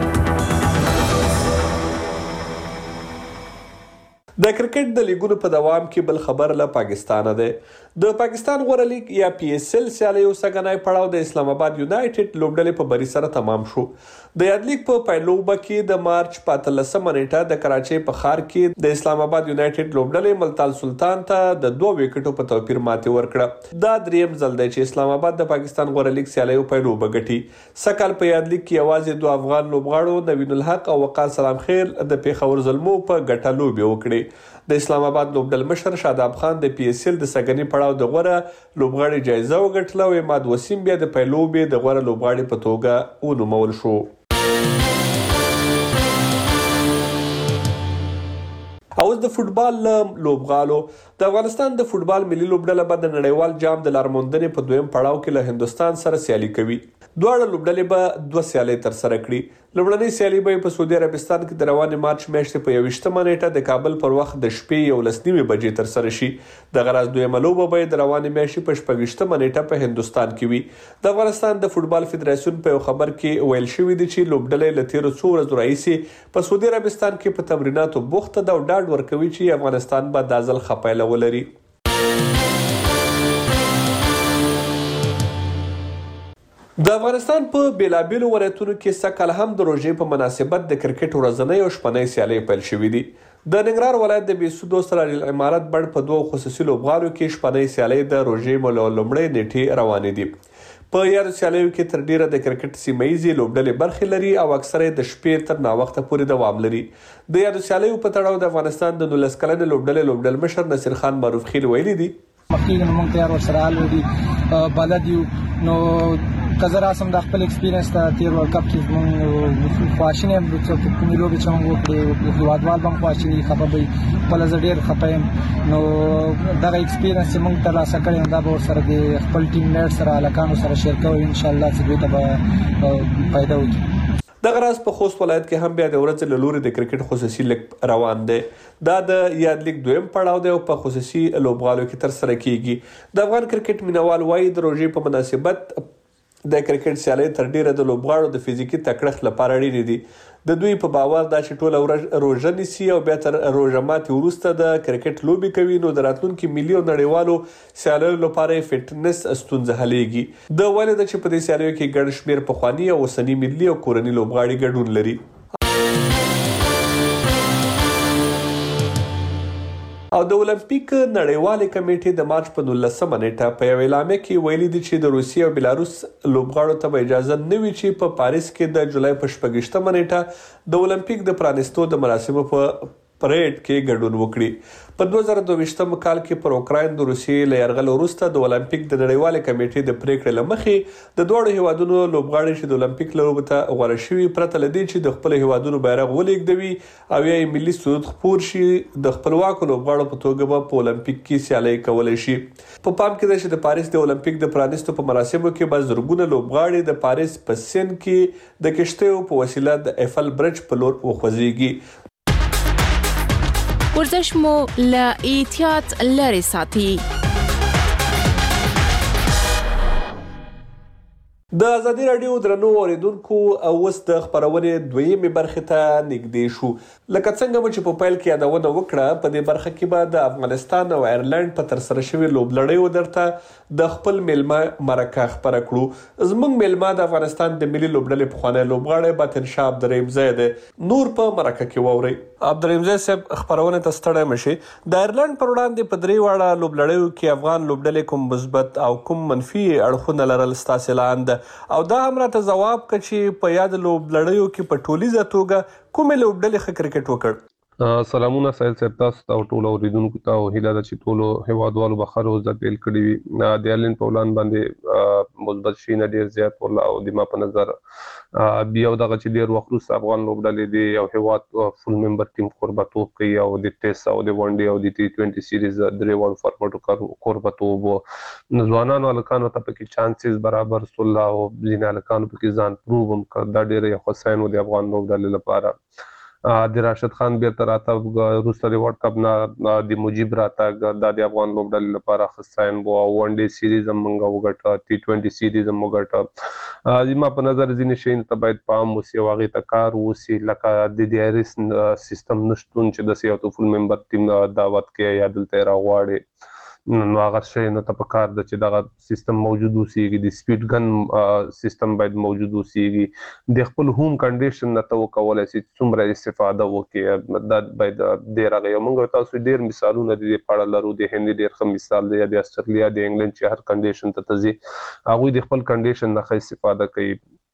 د کرکټ د لیګونو په دوام کې بل خبر له پاکستانه ده. د پاکستان غوره لیګ یا پی ایس ایل سیالیو سږنی پړاو د اسلام آباد یونایټډ لوبډلې په بری سره تمام شو. د یاد لیګ په پایلوبه کې د مارچ په اتلسمه نیټه د کراچۍ په ښار کې د اسلام آباد یونایټډ لوبډلې ملتان سلطان ته د دوه وکټو په توپیر ماتې ورکړه. دا دریم ځل دی چې اسلام آباد د پاکستان غوره لیګ سیالیو پایلوبه ګټي. سږکال په یاد لیګ کې یوازې دوه افغان لوبغاړو نوین الحق او وقار سلام خیر د پیښور زلمو په ګټه لوبې وکړې. د اسلام آباد لوبډل مشر شاداب خان د پی ایس ایل د سږني پړاو د غوره لوبغاړي جایزه وګټله او عماد وسیم بیا د پایلوبې د غوره لوبغاړي په توګه ونومول شو. اوس د فوټبال لوبغالو د افغانستان د فوټبال ملي لوبډله به د نړیوال جام د لارموندنې په دویم پړاو کې له هندوستان سره سیالي کوي. دواړه لوبډلې به دوه سیالۍ ترسره کړي. لومړنۍ سیالي به په سعودي عربستان کې د روانې مارچ میاشتې په یوویشتمه نیټه د کابل پر وخت د شپې یولس نیمې بجې ترسره شي. دغه راز دویمه لوبه به د روانې میاشتې په شپږویشتمه نیټه په هندوستان کې وي. د افغانستان د فوټبال فدراسیون په یو خبر کې ویل شوي دي چې لوبډلې له تېرو څو ورځو راهیسې په سعودي عربستان کې په تمریناتو بوخته ده او ډاډ ورکوي چې افغانستان به دا ځل ښه پایله ولري. د افغانستان په بیلابیلو ولایتونو کې سږکال هم د روژې په مناسبت د کرکټ ورځنۍ او شپنۍ سیالۍ پیل شوي دي. د ننګرهار ولایت د بیسودو سراج العمارت بڼ په دوه خصوصي لوبغالو کې شپنۍ سیالۍ د روژې له لومړۍ نیټې روانې دي. په یادو سیالیو کې تر ډیره د کرکټ سیمه ییزې لوبډلې برخې لري او اکثره د شپې تر ناوخته پورې دوام لري. د یادو سیالیو په تړاو د افغانستان د نولس کلنې لوبډلې لوبډل مشر نصیر خان معروف خیل ویلي دي مخکې موږ تیار ورسره حال ودي بلد یو نو که زه راسم د خپل ایکسپیرینس ته تیر ورلډ کپ کې موږ خواشینی یم چې کومې لوبې چې موږ وکړې هېوادوال به هم خواشیني خفه به وي. خپله زه ډېر خفه یم نو دغه ایکسپیرینس چې موږ ترلاسه کړی یم دا به ورسره د خپل ټیم میټ سره هلکانو سره شیر کوو انشاءالله چې دوی ته به فایده وکړي. دغه راز په خوست ولایت کې هم بیا د ورځې له لوري د کرکټ خصوصي لیګ روان دی. دا د یاد لیګ دویم پړاو دی او په خصوصي لوبغالو کې ترسره کیږي. د افغان کرکټ مینوال وایي د روژې په مناسبت د کرکټ سیالۍ تر ډیره د لوبغاړو د فزیکي تکړښت لپاره اړینې دي. د دوی په باور دا چې ټوله ورځ روژه نیسي او بیا تر روژه ماتې وروسته د کرکټ لوبې کوي نو د راتلونکي ملي او نړیوالو سیالیو لپاره یې فټنس ستونزه حلیږي. د ویل ده چې په دې سیالیو کې ګڼ شمېر پخواني او اوسني ملي او کورني لوبغاړي ګډون لري. او د اولمپیک نړیوالې کمیټې د مارچ په نولسمه نیټه په یو اعلامیه کې ویلي دي چې د روسیې او بلاروس لوبغاړو ته به اجازه نه وي چې په پاریس کې د جولای په شپږیشتمه نیټه د اولمپیک د پرانیستو د مراسمو په پریډ کې ګډون وکړي. په دوه زره دوه ویشتم کال کې پر اوکراین د روسیې له یرغل وروسته د اولمپیک د نړیوالې کمیټې د پریکړې له مخې د دواړو هیوادونو لوبغاړي چې د اولمپیک له لوبو ته غوره شوي پرته له دې چې د خپل هیوادونو بیرغ ولېږدوي او یا یې ملي سرود خپور شي د خپلواکو لوبغاړو په توګه به په اولمپیک کې سیالي کولی شي. په پام کې ده چې د پاریس د اولمپیک د پرانیستو په مراسمو کې به زرګونه لوبغاړي د پاریس په سین کې د کشتیو په وسیله د ایفل برج په لور وخوځېږي. ورزش مو له احتیاط لرې ساتي. د ازادي راډیو درنو اوریدونکو اوس د خبرونې دویمې برخې ته نږدې شو. لکه څنګه مو چې په پیل کې یادونه وکړه په دې برخه کې به د افغانستان او ایرلند په ترسره شوي لوبلړیو درته د خپل میلمه مرکه خبره کړو. زموږ میلمه د افغانستان د ملي لوبډلې پخوانی لوبغاړی باطن شاه عبدالرحیمزی دی. نور په مرکه کې واورئ. عبدالرحیمزی صاحب خبرونه ته ستړی مشي. د ایرلند پر وړاندې په درې واړه لوبلړیو کې افغان لوبډلې کوم مثبت او کوم منفي اړخونه لرل ستاسې لاندې او دا هم راته ځواب کړه چې په یاد لوبلړیو کې په ټولیزه توګه کومې لوبډلې ښه کرکټ وکړ. سلامونه سایل صاحب، تاسو ته او ټولو اوریدونکو ته هیله ده چې ټولو هیوادوالو به ښه روزه پیل کړي وي. د ایرلند په وړاندې باندې مثبت شیونه ډېر زیات ول او د ما په نظر بیا دغه چې ډېر وخت وروسته افغان لوبډلې د یو هیواد فل ممبر ټیم کوربتوب کوي او د ټیسټ او د ون ډے او د ټي ټوینټي سیریز درې واړو فارمټو کوربتوب و ځوانانو هلکانو ته پکې چانسز برابر سول او ځینې هلکانو پکې ځان پروو هم کړ. دا ډېر یو ښه ساین و د افغان لوبډلې لپاره. د راشد خان بیرته راتګ وروسته د ورلډ کپ نه د مجیب راتګ دا د افغان لوبډلې لپاره ښه ساین و او ون ډے سیریز هم موږ وګټه، ټي ټوینټي سیریز هم وګټه. زما په نظر ځینې شیانو ته باید پام وسي او هغې ته کار وسي، لکه د ډي آر ایس سیستم نشتون چې داسې یو فل ممبر ټیم دعوت کوي یا دلته یې راغواړي، نو هغه شیانو ته پکار ده چې دغه سیستم موجود اوسیږي. د سپیډ ګن سیستم باید موجود اوسیږي. د خپل هوم کنډیشن نه ته وکولی سي څومره استفاده وکړي، دا باید ډېر هغه یو موږ تاسو ډېر مثالونه د دې په اړه لرو. د هند ډېر ښه مثال دی، یا د استرالیا د انګلند چې هر کنډیشن ته ته ځي هغوی د خپل کنډیشن نه ښه استفاده کوي.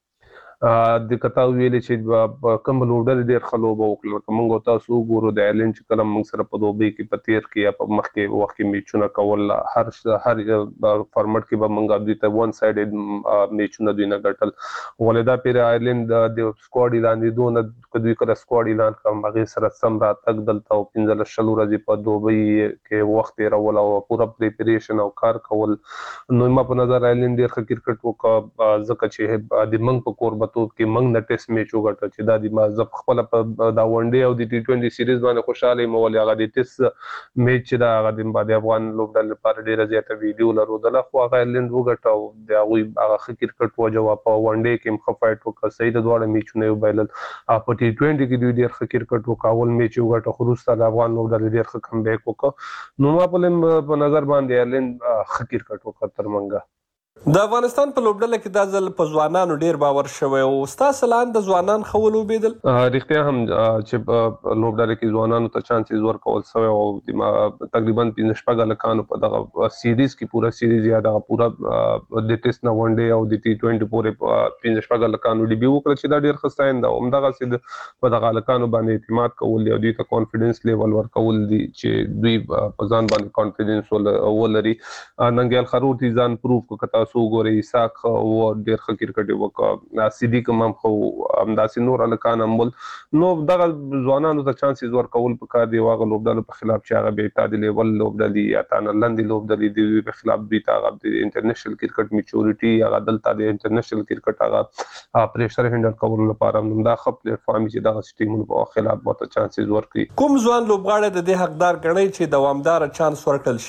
د کتا ویلې چې کوم لوبډلې ډېر ښه لوبه وکړه، لکه موږ تاسو وګورو د ایرلند چې کله موږ سره په دوبۍ کې په تیر کې یا په مخکې وخت کې میچونه کول، هر هر فارمټ کې به موږ دوی ته ون سایډ میچونه دوی نه ګټل. ولې دا پیر ایرلند د سکواډ اعلانېدو نه که دوی کله سکواډ اعلان کړم هغې سره سم راتګ دلته او پنځلس شل ورځې په دوبۍ کې وخت تېرول او پوره پریپریشن او کار کول. نو ما په نظر ایرلند ډېر ښه کرکټ وکړه، ځکه چې د موږ په کوربتوب کې موږ نه ټیسټ میچ وګټه چې دا د زه خپله په دا ون ډے او د ټي ټوینټي سیریز باندې خوشحاله یم. ولې هغه د ټیسټ میچ چې دا هغه د افغان لوبډلې لپاره ډېره زیاته ویډیو لرودله، خو هغه ایرلند وګټه او د هغوی هغه ښه کرکټ وجوه په ون ډے کې هم ښه فایټ وکړه. صحیح د دواړه میچونه یې وبایلل. په ټي ټوینټي کې دوی ډېر ښه کرکټ وکړه، اول میچ یې وګټه خو وروسته د افغان لوبډلې ډېر ښه کم بیک وکړه. نو ما په نظر باندې ایرلند ښه کرکټ وکړه تر منځه. د افغانستان په لوبډله کې دا ځل په ځوانانو ډېر باور شوی او ستاسو لاندې ځوانان ښه ولوبېدل؟ رښتیا هم چې په لوبډله کې ځوانانو ته چانسز ورکول سوی او تقریبا پنځه شپږ هلکانو په دغه سیریز کې پوره سیریز یا دغه پوره د ټیسټ نه ون ډے او د ټي ټوینټي پورې پنځه شپږ هلکانو ډیبیو وکړه چې دا ډېر ښه ساین ده. همدغسې په دغه هلکانو باندې اعتماد کول دی او دوی ته کانفیډنس لیول ورکول دي چې دوی په ځان باندې کانفیډنس ولري. ننګیال خرور دي ځان پروف کړه. تاسو وګورئ اسحاق او ډېر ښه کرکټ یې وکړه، صدیق هم ښه و، همداسې نور هلکان هم ول. نو دغه ځوانانو ته چانسز ورکول پکار دی او هغه لوبډلو په خلاف چې هغه بې اعتمادي لیول لوبډلې یا تانه لاندې لوبډلې د دوی په خلاف دوی ته هغه د انټرنیشنل کرکټ میچورټي هغه دلته د انټرنیشنل کرکټ هغه پریشر هینډل کولو لپاره همدا ښه پلیټفارم چې دغسې ټیمونو په خلاف ورته چانسز ورکړي. کوم ځوان لوبغاړی د دې حقدار ګڼئ چې دوامداره چانس ورکړل شي؟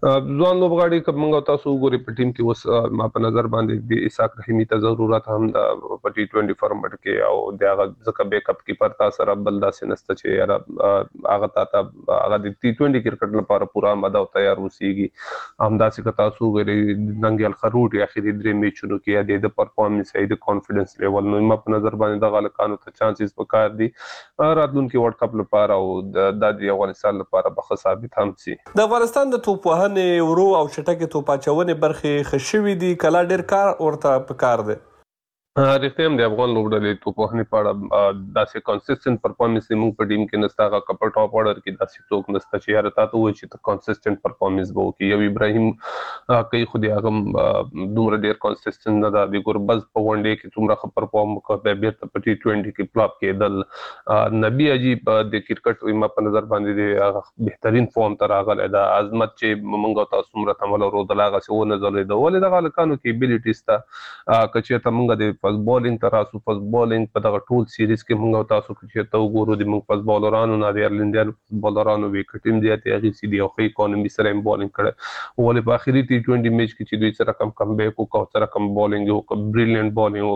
ځوان لوبغاړي که موږ تاسو وګورئ په ټیم کې اوس ما په نظر باندې د اسحاق رحیمي ته ضرورت هم د په ټي ټوینټي فارمټ کې او د هغه ځکه بیک اپ کیپر تا سره بل داسې نسته چې یاره هغه تا هغه د ټي ټوینټي کرکټ لپاره پوره آماده او تیار اوسېږي همداسې که تاسو وګورئ ننګیال خروټ اخري درې میچونو کې د پرفارمنس د کانفیډنس لیول نو ما په نظر باندې د غلکانو ته چانسز پکار دي راتلونکي ورلد کپ لپاره او د افغانستان لپاره به ثابت هم شي. د افغانستان د توپ وهنې ورو او چټکې توپ اچونې برخې ښه شوي دي کله ډېر کار ورته پکار دی. رښتیا هم د افغان لوبډلې توپ وهنې په اړه داسې کنسسټنټ پرفارمنس زموږ په ټیم کې نشته هغه که په ټاپ اورډر کې داسې څوک نشته چې یاره تا ته ووایي چې ته کنسسټنټ پرفارمنس به وکړي. یو ابراهیم کوي خو د هغه دومره ډېر کنسسټنټ نه ده د ګوربز په ون ډے کې څومره ښه پرفارم وکړ بیا بېرته په ټي ټوینټي کې فلاپ کېدل. نبي عجیب د کرکټ ما په نظر باندې د هغه بهترین فارم ته راغلی ده. عظمت چې موږ تاسو څومره تمل ورودل هغسې ونه ځلېده ولې دغه هلکانو کې ابیلیټي شته که چېرته موږ د فاست بالینګ ته راسو فاست بالینګ په دغه ټول سیریز کې موږ تاسو که چېرته وګورو د موږ فاست بالرانو نه د ایرلینډیانو فاست بالرانو ویکټ هم زیاتې اخیستي دي او ښه اکانومي سره هم بالینګ کړی ولې په آخري ټي ټوینټي میچ کې چې دوی څه رقم کم بیک وکړه او څه رقم بالینګ یې وکړه بریلیانټ بالینګ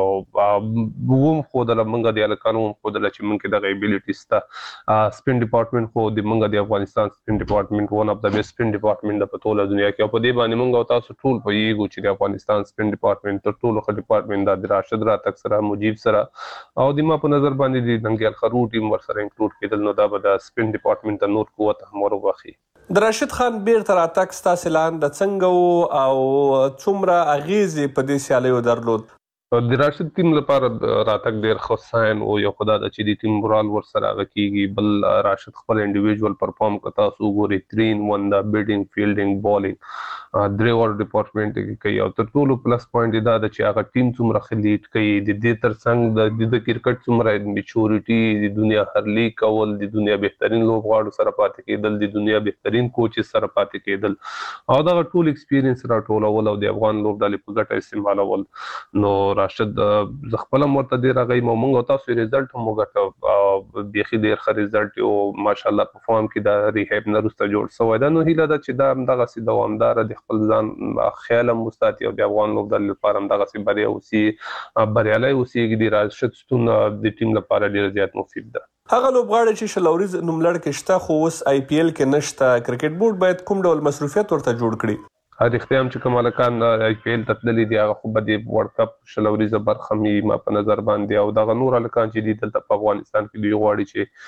وکړه وم ښودله موږ د هلکانو وم ښودله چې موږ کې دغه ایبیلیټي شته. سپین ډپارټمنټ خو د موږ د افغانستان سپین ډپارټمنټ ون اف د بیسټ سپین ډپارټمنټ ده په ټوله دنیا کې او په دې باندې موږ او تاسو ټول پوهېږو چې د افغانستان سپین ډپارټمنټ تر ټولو ښه ډپارټمنټ ده د راشد راتګ سره مجیب سره او د ما په نظر باندې د ننګیال خروټ ټیم ورسره انکلوډ کېدل نو دا به د سپین ډپارټمنټ ته نور قوت هم وربخي. د راشد خان بیرته راتګ ستاسې لاندې څنګه و او څومره اغیزې په دې سیالیو درلود؟ د راشد ټیم لپاره راتګ ډېر ښه ساین او یو خو دا ده چې د ټیم مورال ورسره هغه کېږي. بل راشد خپل انډیویژول پرفارم که تاسو وګورئ تhree in one ده بیټینګ فیلډینګ بالینګ درې وړ ډپارټمنټ کې کوي او تر ټولو پلس پوینټ یې دا ده چې هغه ټیم څومره ښه لیډ کوي د دې تر څنګ د کرکټ څومره میچورټي د دنیا هر لیګ کول د دنیا بهترین لوبغاړو سره پاتې کېدل د دنیا بهترین کوچز سره پاتې کېدل او دغه ټول ایکسپیرینس راټولول او د افغان لوبډلې په ګټه استعمالول. نو راشد زه خپله هم ورته ډېر هغه یم او موږ او تاسو رزلټ هم وګټه بیخي ډېر ښه رزلټ یو ماشاءالله په فارم کې دا ریهیب نه وروسته جوړ شوی ده. نو هیله ده چې دا همدغسې دوامداره د خپل ځان خیال هم وساتي او د افغان لوبډلې لپاره همدغسې بریا اوسي بریالی اوسېږي. د راشد شتون د ټیم لپاره ډېر زیات مفید ده. هغه لوبغاړی چې شل اوریز نوملړ کې شته خو اوس آی پی ایل کې نشته کرکټ بورډ باید کوم ډول مصروفیت ورته جوړ کړي؟ رښتیا هم چې کوم هلکان آی پی ایل ته تللي دي هغه خو به د ورلډ کپ شل اوریزه برخه مي ما په نظر باندې او دغه نور هلکان چې دي دلته په افغانستان کې دوی غواړي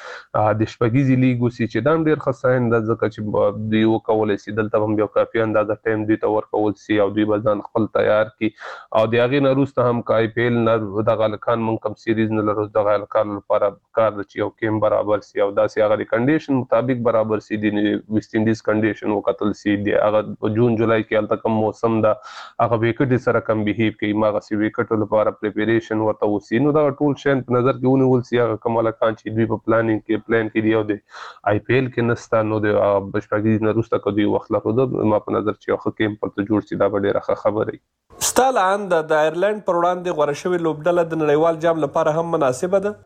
چې د شپږیزې لیګ وسي چې دا هم ډېر ښه ساین ده ځکه چې دوی وکولی سي دلته هم یو کافي اندازه ټایم دوی ته ورکول سي او دوی به ځان خپل تیار کړي او د هغې نه وروسته هم که آی پی ایل نه دغه هلکان موږ کوم سیریز نه لرو دغه هلکانو لپاره کار ده چې یو کیم برابر سي او داسې هغه د کنډیشن مطابق برابر سي د ویسټ انډیز کنډیشن وکتل سي د هغه په جون جولای کې هلته کوم سم دا هغه ویکټ سره کم بیهیو کوي ماغه سی ویکټ لپاره پریپریشن ورته وسی نو دا ټول شین په نظر کې ونیول سی هغه کومه کان چې دوی په پلانینګ کې پلان کې دی او د آی پی ایل کې نستا نو د بشپړګي نه روسته کوي وخت لرو ما په نظر چې خو کېم پر ته جوړ سی دا ډیره ښه خبره. ستالان د ایرلند پر وړاندې غوړه شوی لوبډله د نړیوال جام لپاره هم مناسبه ده.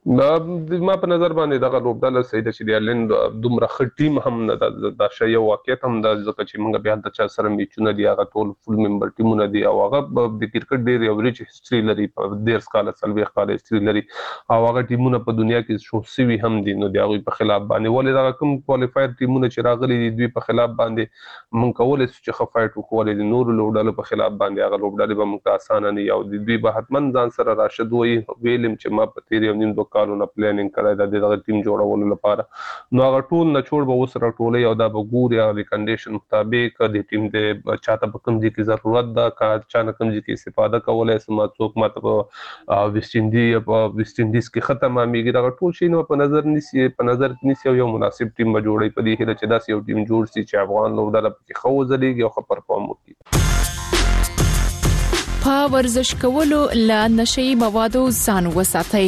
ما په نظر باندې دغه لوبډله صحیح ده چې د ایرلند دومره ښه ټیم هم نه ده دا شی یو واقعیت هم ده ځکه چې موږ بیا هلته چا سره میچونه دي هغه ټول فول ممبر ټیمونه دي او هغه د کرکټ ډېر یو ریچ هسټري لري په دېرش کاله څلوېښت کاله هسټري لري او هغه ټیمونه په دنیا کې شو سوي هم دي نو د هغوی په خلاف باندې ولې دغه کوم کوالیفایر ټیمونه چې راغلي دي دوی په خلاف باندې موږ کولی شو چې ښه فایټ وکړو ولې د نورو لوبډلو په خلاف باندې هغه لوبډلې به موږ ته اسانه نه وي او د دوی به حتما ځان سره راشد وایي ویلم چې ما په تېر یو نیم دوه کالو نه پلانینګ کړی ده د دغه ټیم جوړولو لپاره نو هغه ټول نچوړ به اوس راټولوي او دا به ګوري هغه د کنډیشن مطابق د ټیم د چاته په کوم ځای کې ضرورت ده که چا نه کوم ځای کې استفاده کولی سم څوک ماته په ویسټ انډي په ویسټ انډیز کې ښه تمامېږي دغه ټول شیونه په نظر نیسي په نظر نیسي او یو مناسب ټیم به جوړوي په دې هیله چې داسې یو ټیم جوړ سي چې افغان لوبډله پکې ښه وځلېږي او ښه پرفارم وکړي. په ورزش کولو له نشي موادو ځان وساتئ.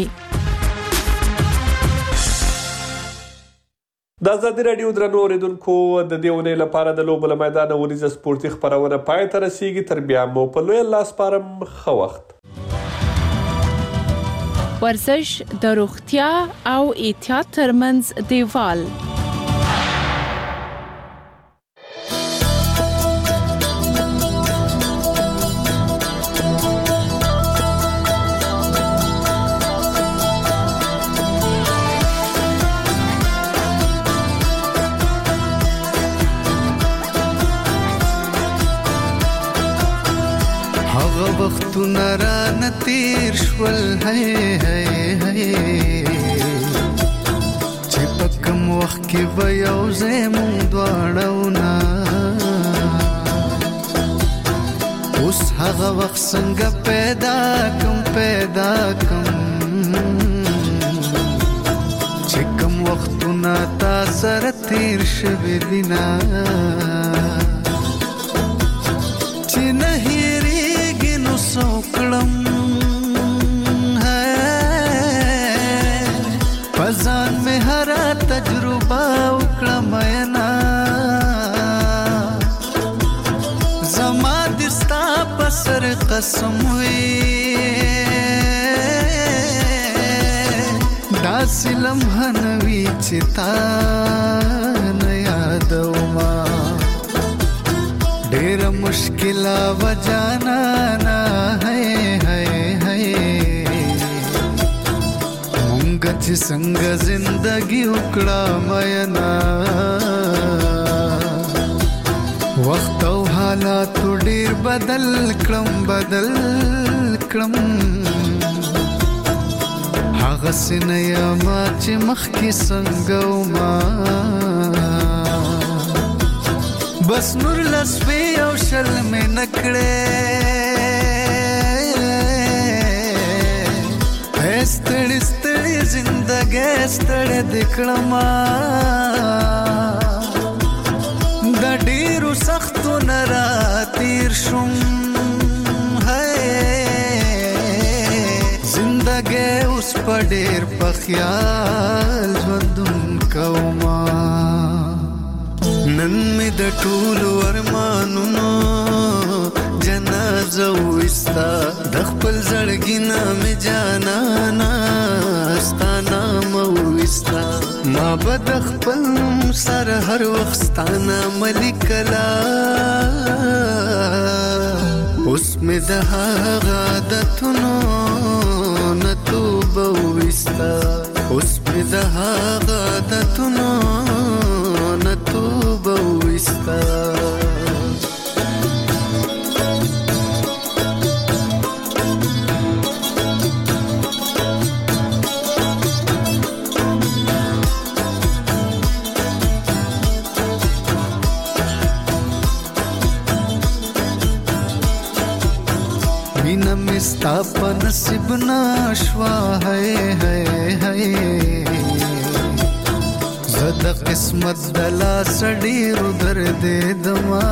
د ازادي راډیو درنو اوریدونکو د دې ونې لپاره د لوبو له میدانه ونیزه سپورتي خپرونه پای ته رسیږي تر بیا مو په لوی لاس سپارم ښه وخت. ورزش د روغتیا او احتیاط ترمنځ دیوال هغه وختونه را نتیر شول هی هی هی چې په کوم وخت کې به یو ځای مونږ دواړه ونا اوس هغه وخت څنګه پیدا کم پیدا کم چې کوم وختونه تا سره تیر شوي دینا چې نه هېرېږي نو څه وکړم په ځان مې هره تجربه وکړه مینا زما د ستا په سر قسم وي داسې لمحه نه وي چې تا نه یادومه ډېره مشکله وه جانانه هی هی هی مونږ چې څنګه زندګي وکړه مینا وخت او حالاتو ډېر بدل کړم بدل کړم هغسې نه یمه چې مخکې څنګه ومه بس نور لسوې او شل مې نه کړې ستړې ستړې زندګۍ ستړې دې کړمه د ډېرو سختو نه را تېر شوم زندګۍ اوس په ډېر په خیال ژوندون کومه نن مې د ټولو ارمانونو جنازه وستا د خپل زړګي نه مې جانانا ستا نامه وستا ما به د خپل سر هر وخت ستا نامه لیکلا اوس مې د هغه عادتونو نه توبه وستا اوس مې د هغه عادتونو نه توبه وستا مینه مې ستا په نصیب نشوه هی هی هی زه د قسمت د لاسه ډېرو دردېدمه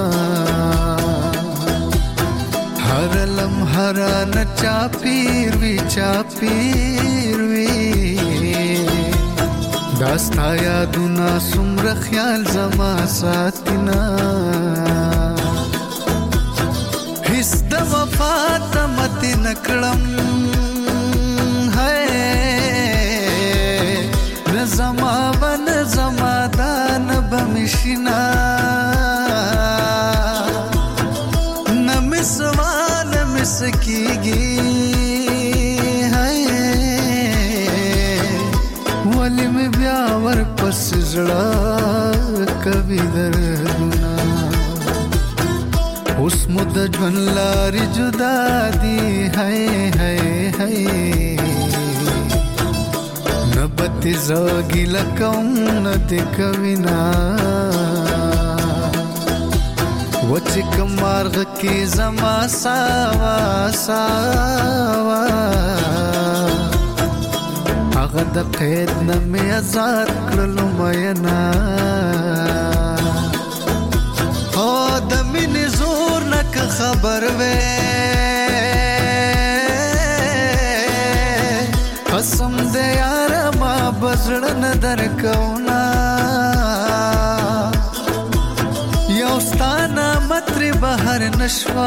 هره لمحه رانه چاپېر وي چاپېر وي دا ستا یادونه څومره خیال زما ساتینه هیڅ د وفا تمت نه کړم نه زما به نه زما دا نه به مې شینا نه مې سوا نه مې څه کېږي ولې مې بیا ورپسې زړه کوي دردونه اوس مو د ژوند لارې جدا دي هی هی هی نه به دې زه ګیله کوم نه دې کوینه وچې که مارغه کې زما ساوا ساوا هغه د قید نه مې ازاد کړلو مینا د مینې زور نه که خبر وې قسم دې یاره ما به زړه نه درکونا یو ستا نامه ترې بهر نشوه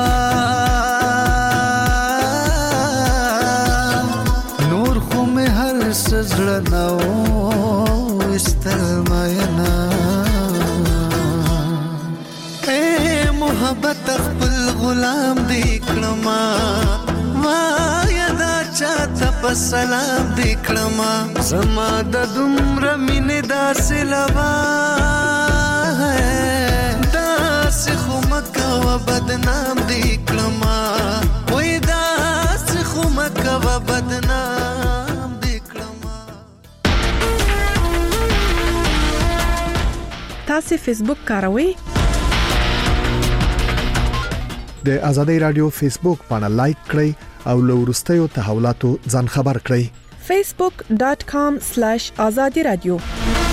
نور خو مې هر څه زړه نه وایستل مینا محبت خپل غلام دی کړما وای دا چاته په سلام دی کړما زما د دومره مینې داسې لوا داسې خو مکه و بدنام دی کړما تاسو فیسبوک کاروئ؟ د ازادي رادیو فیسبوک باندې لایک کړئ او له وروستیو تحولاتو ځان خبر کړئ. facebook dot com slash azadi radio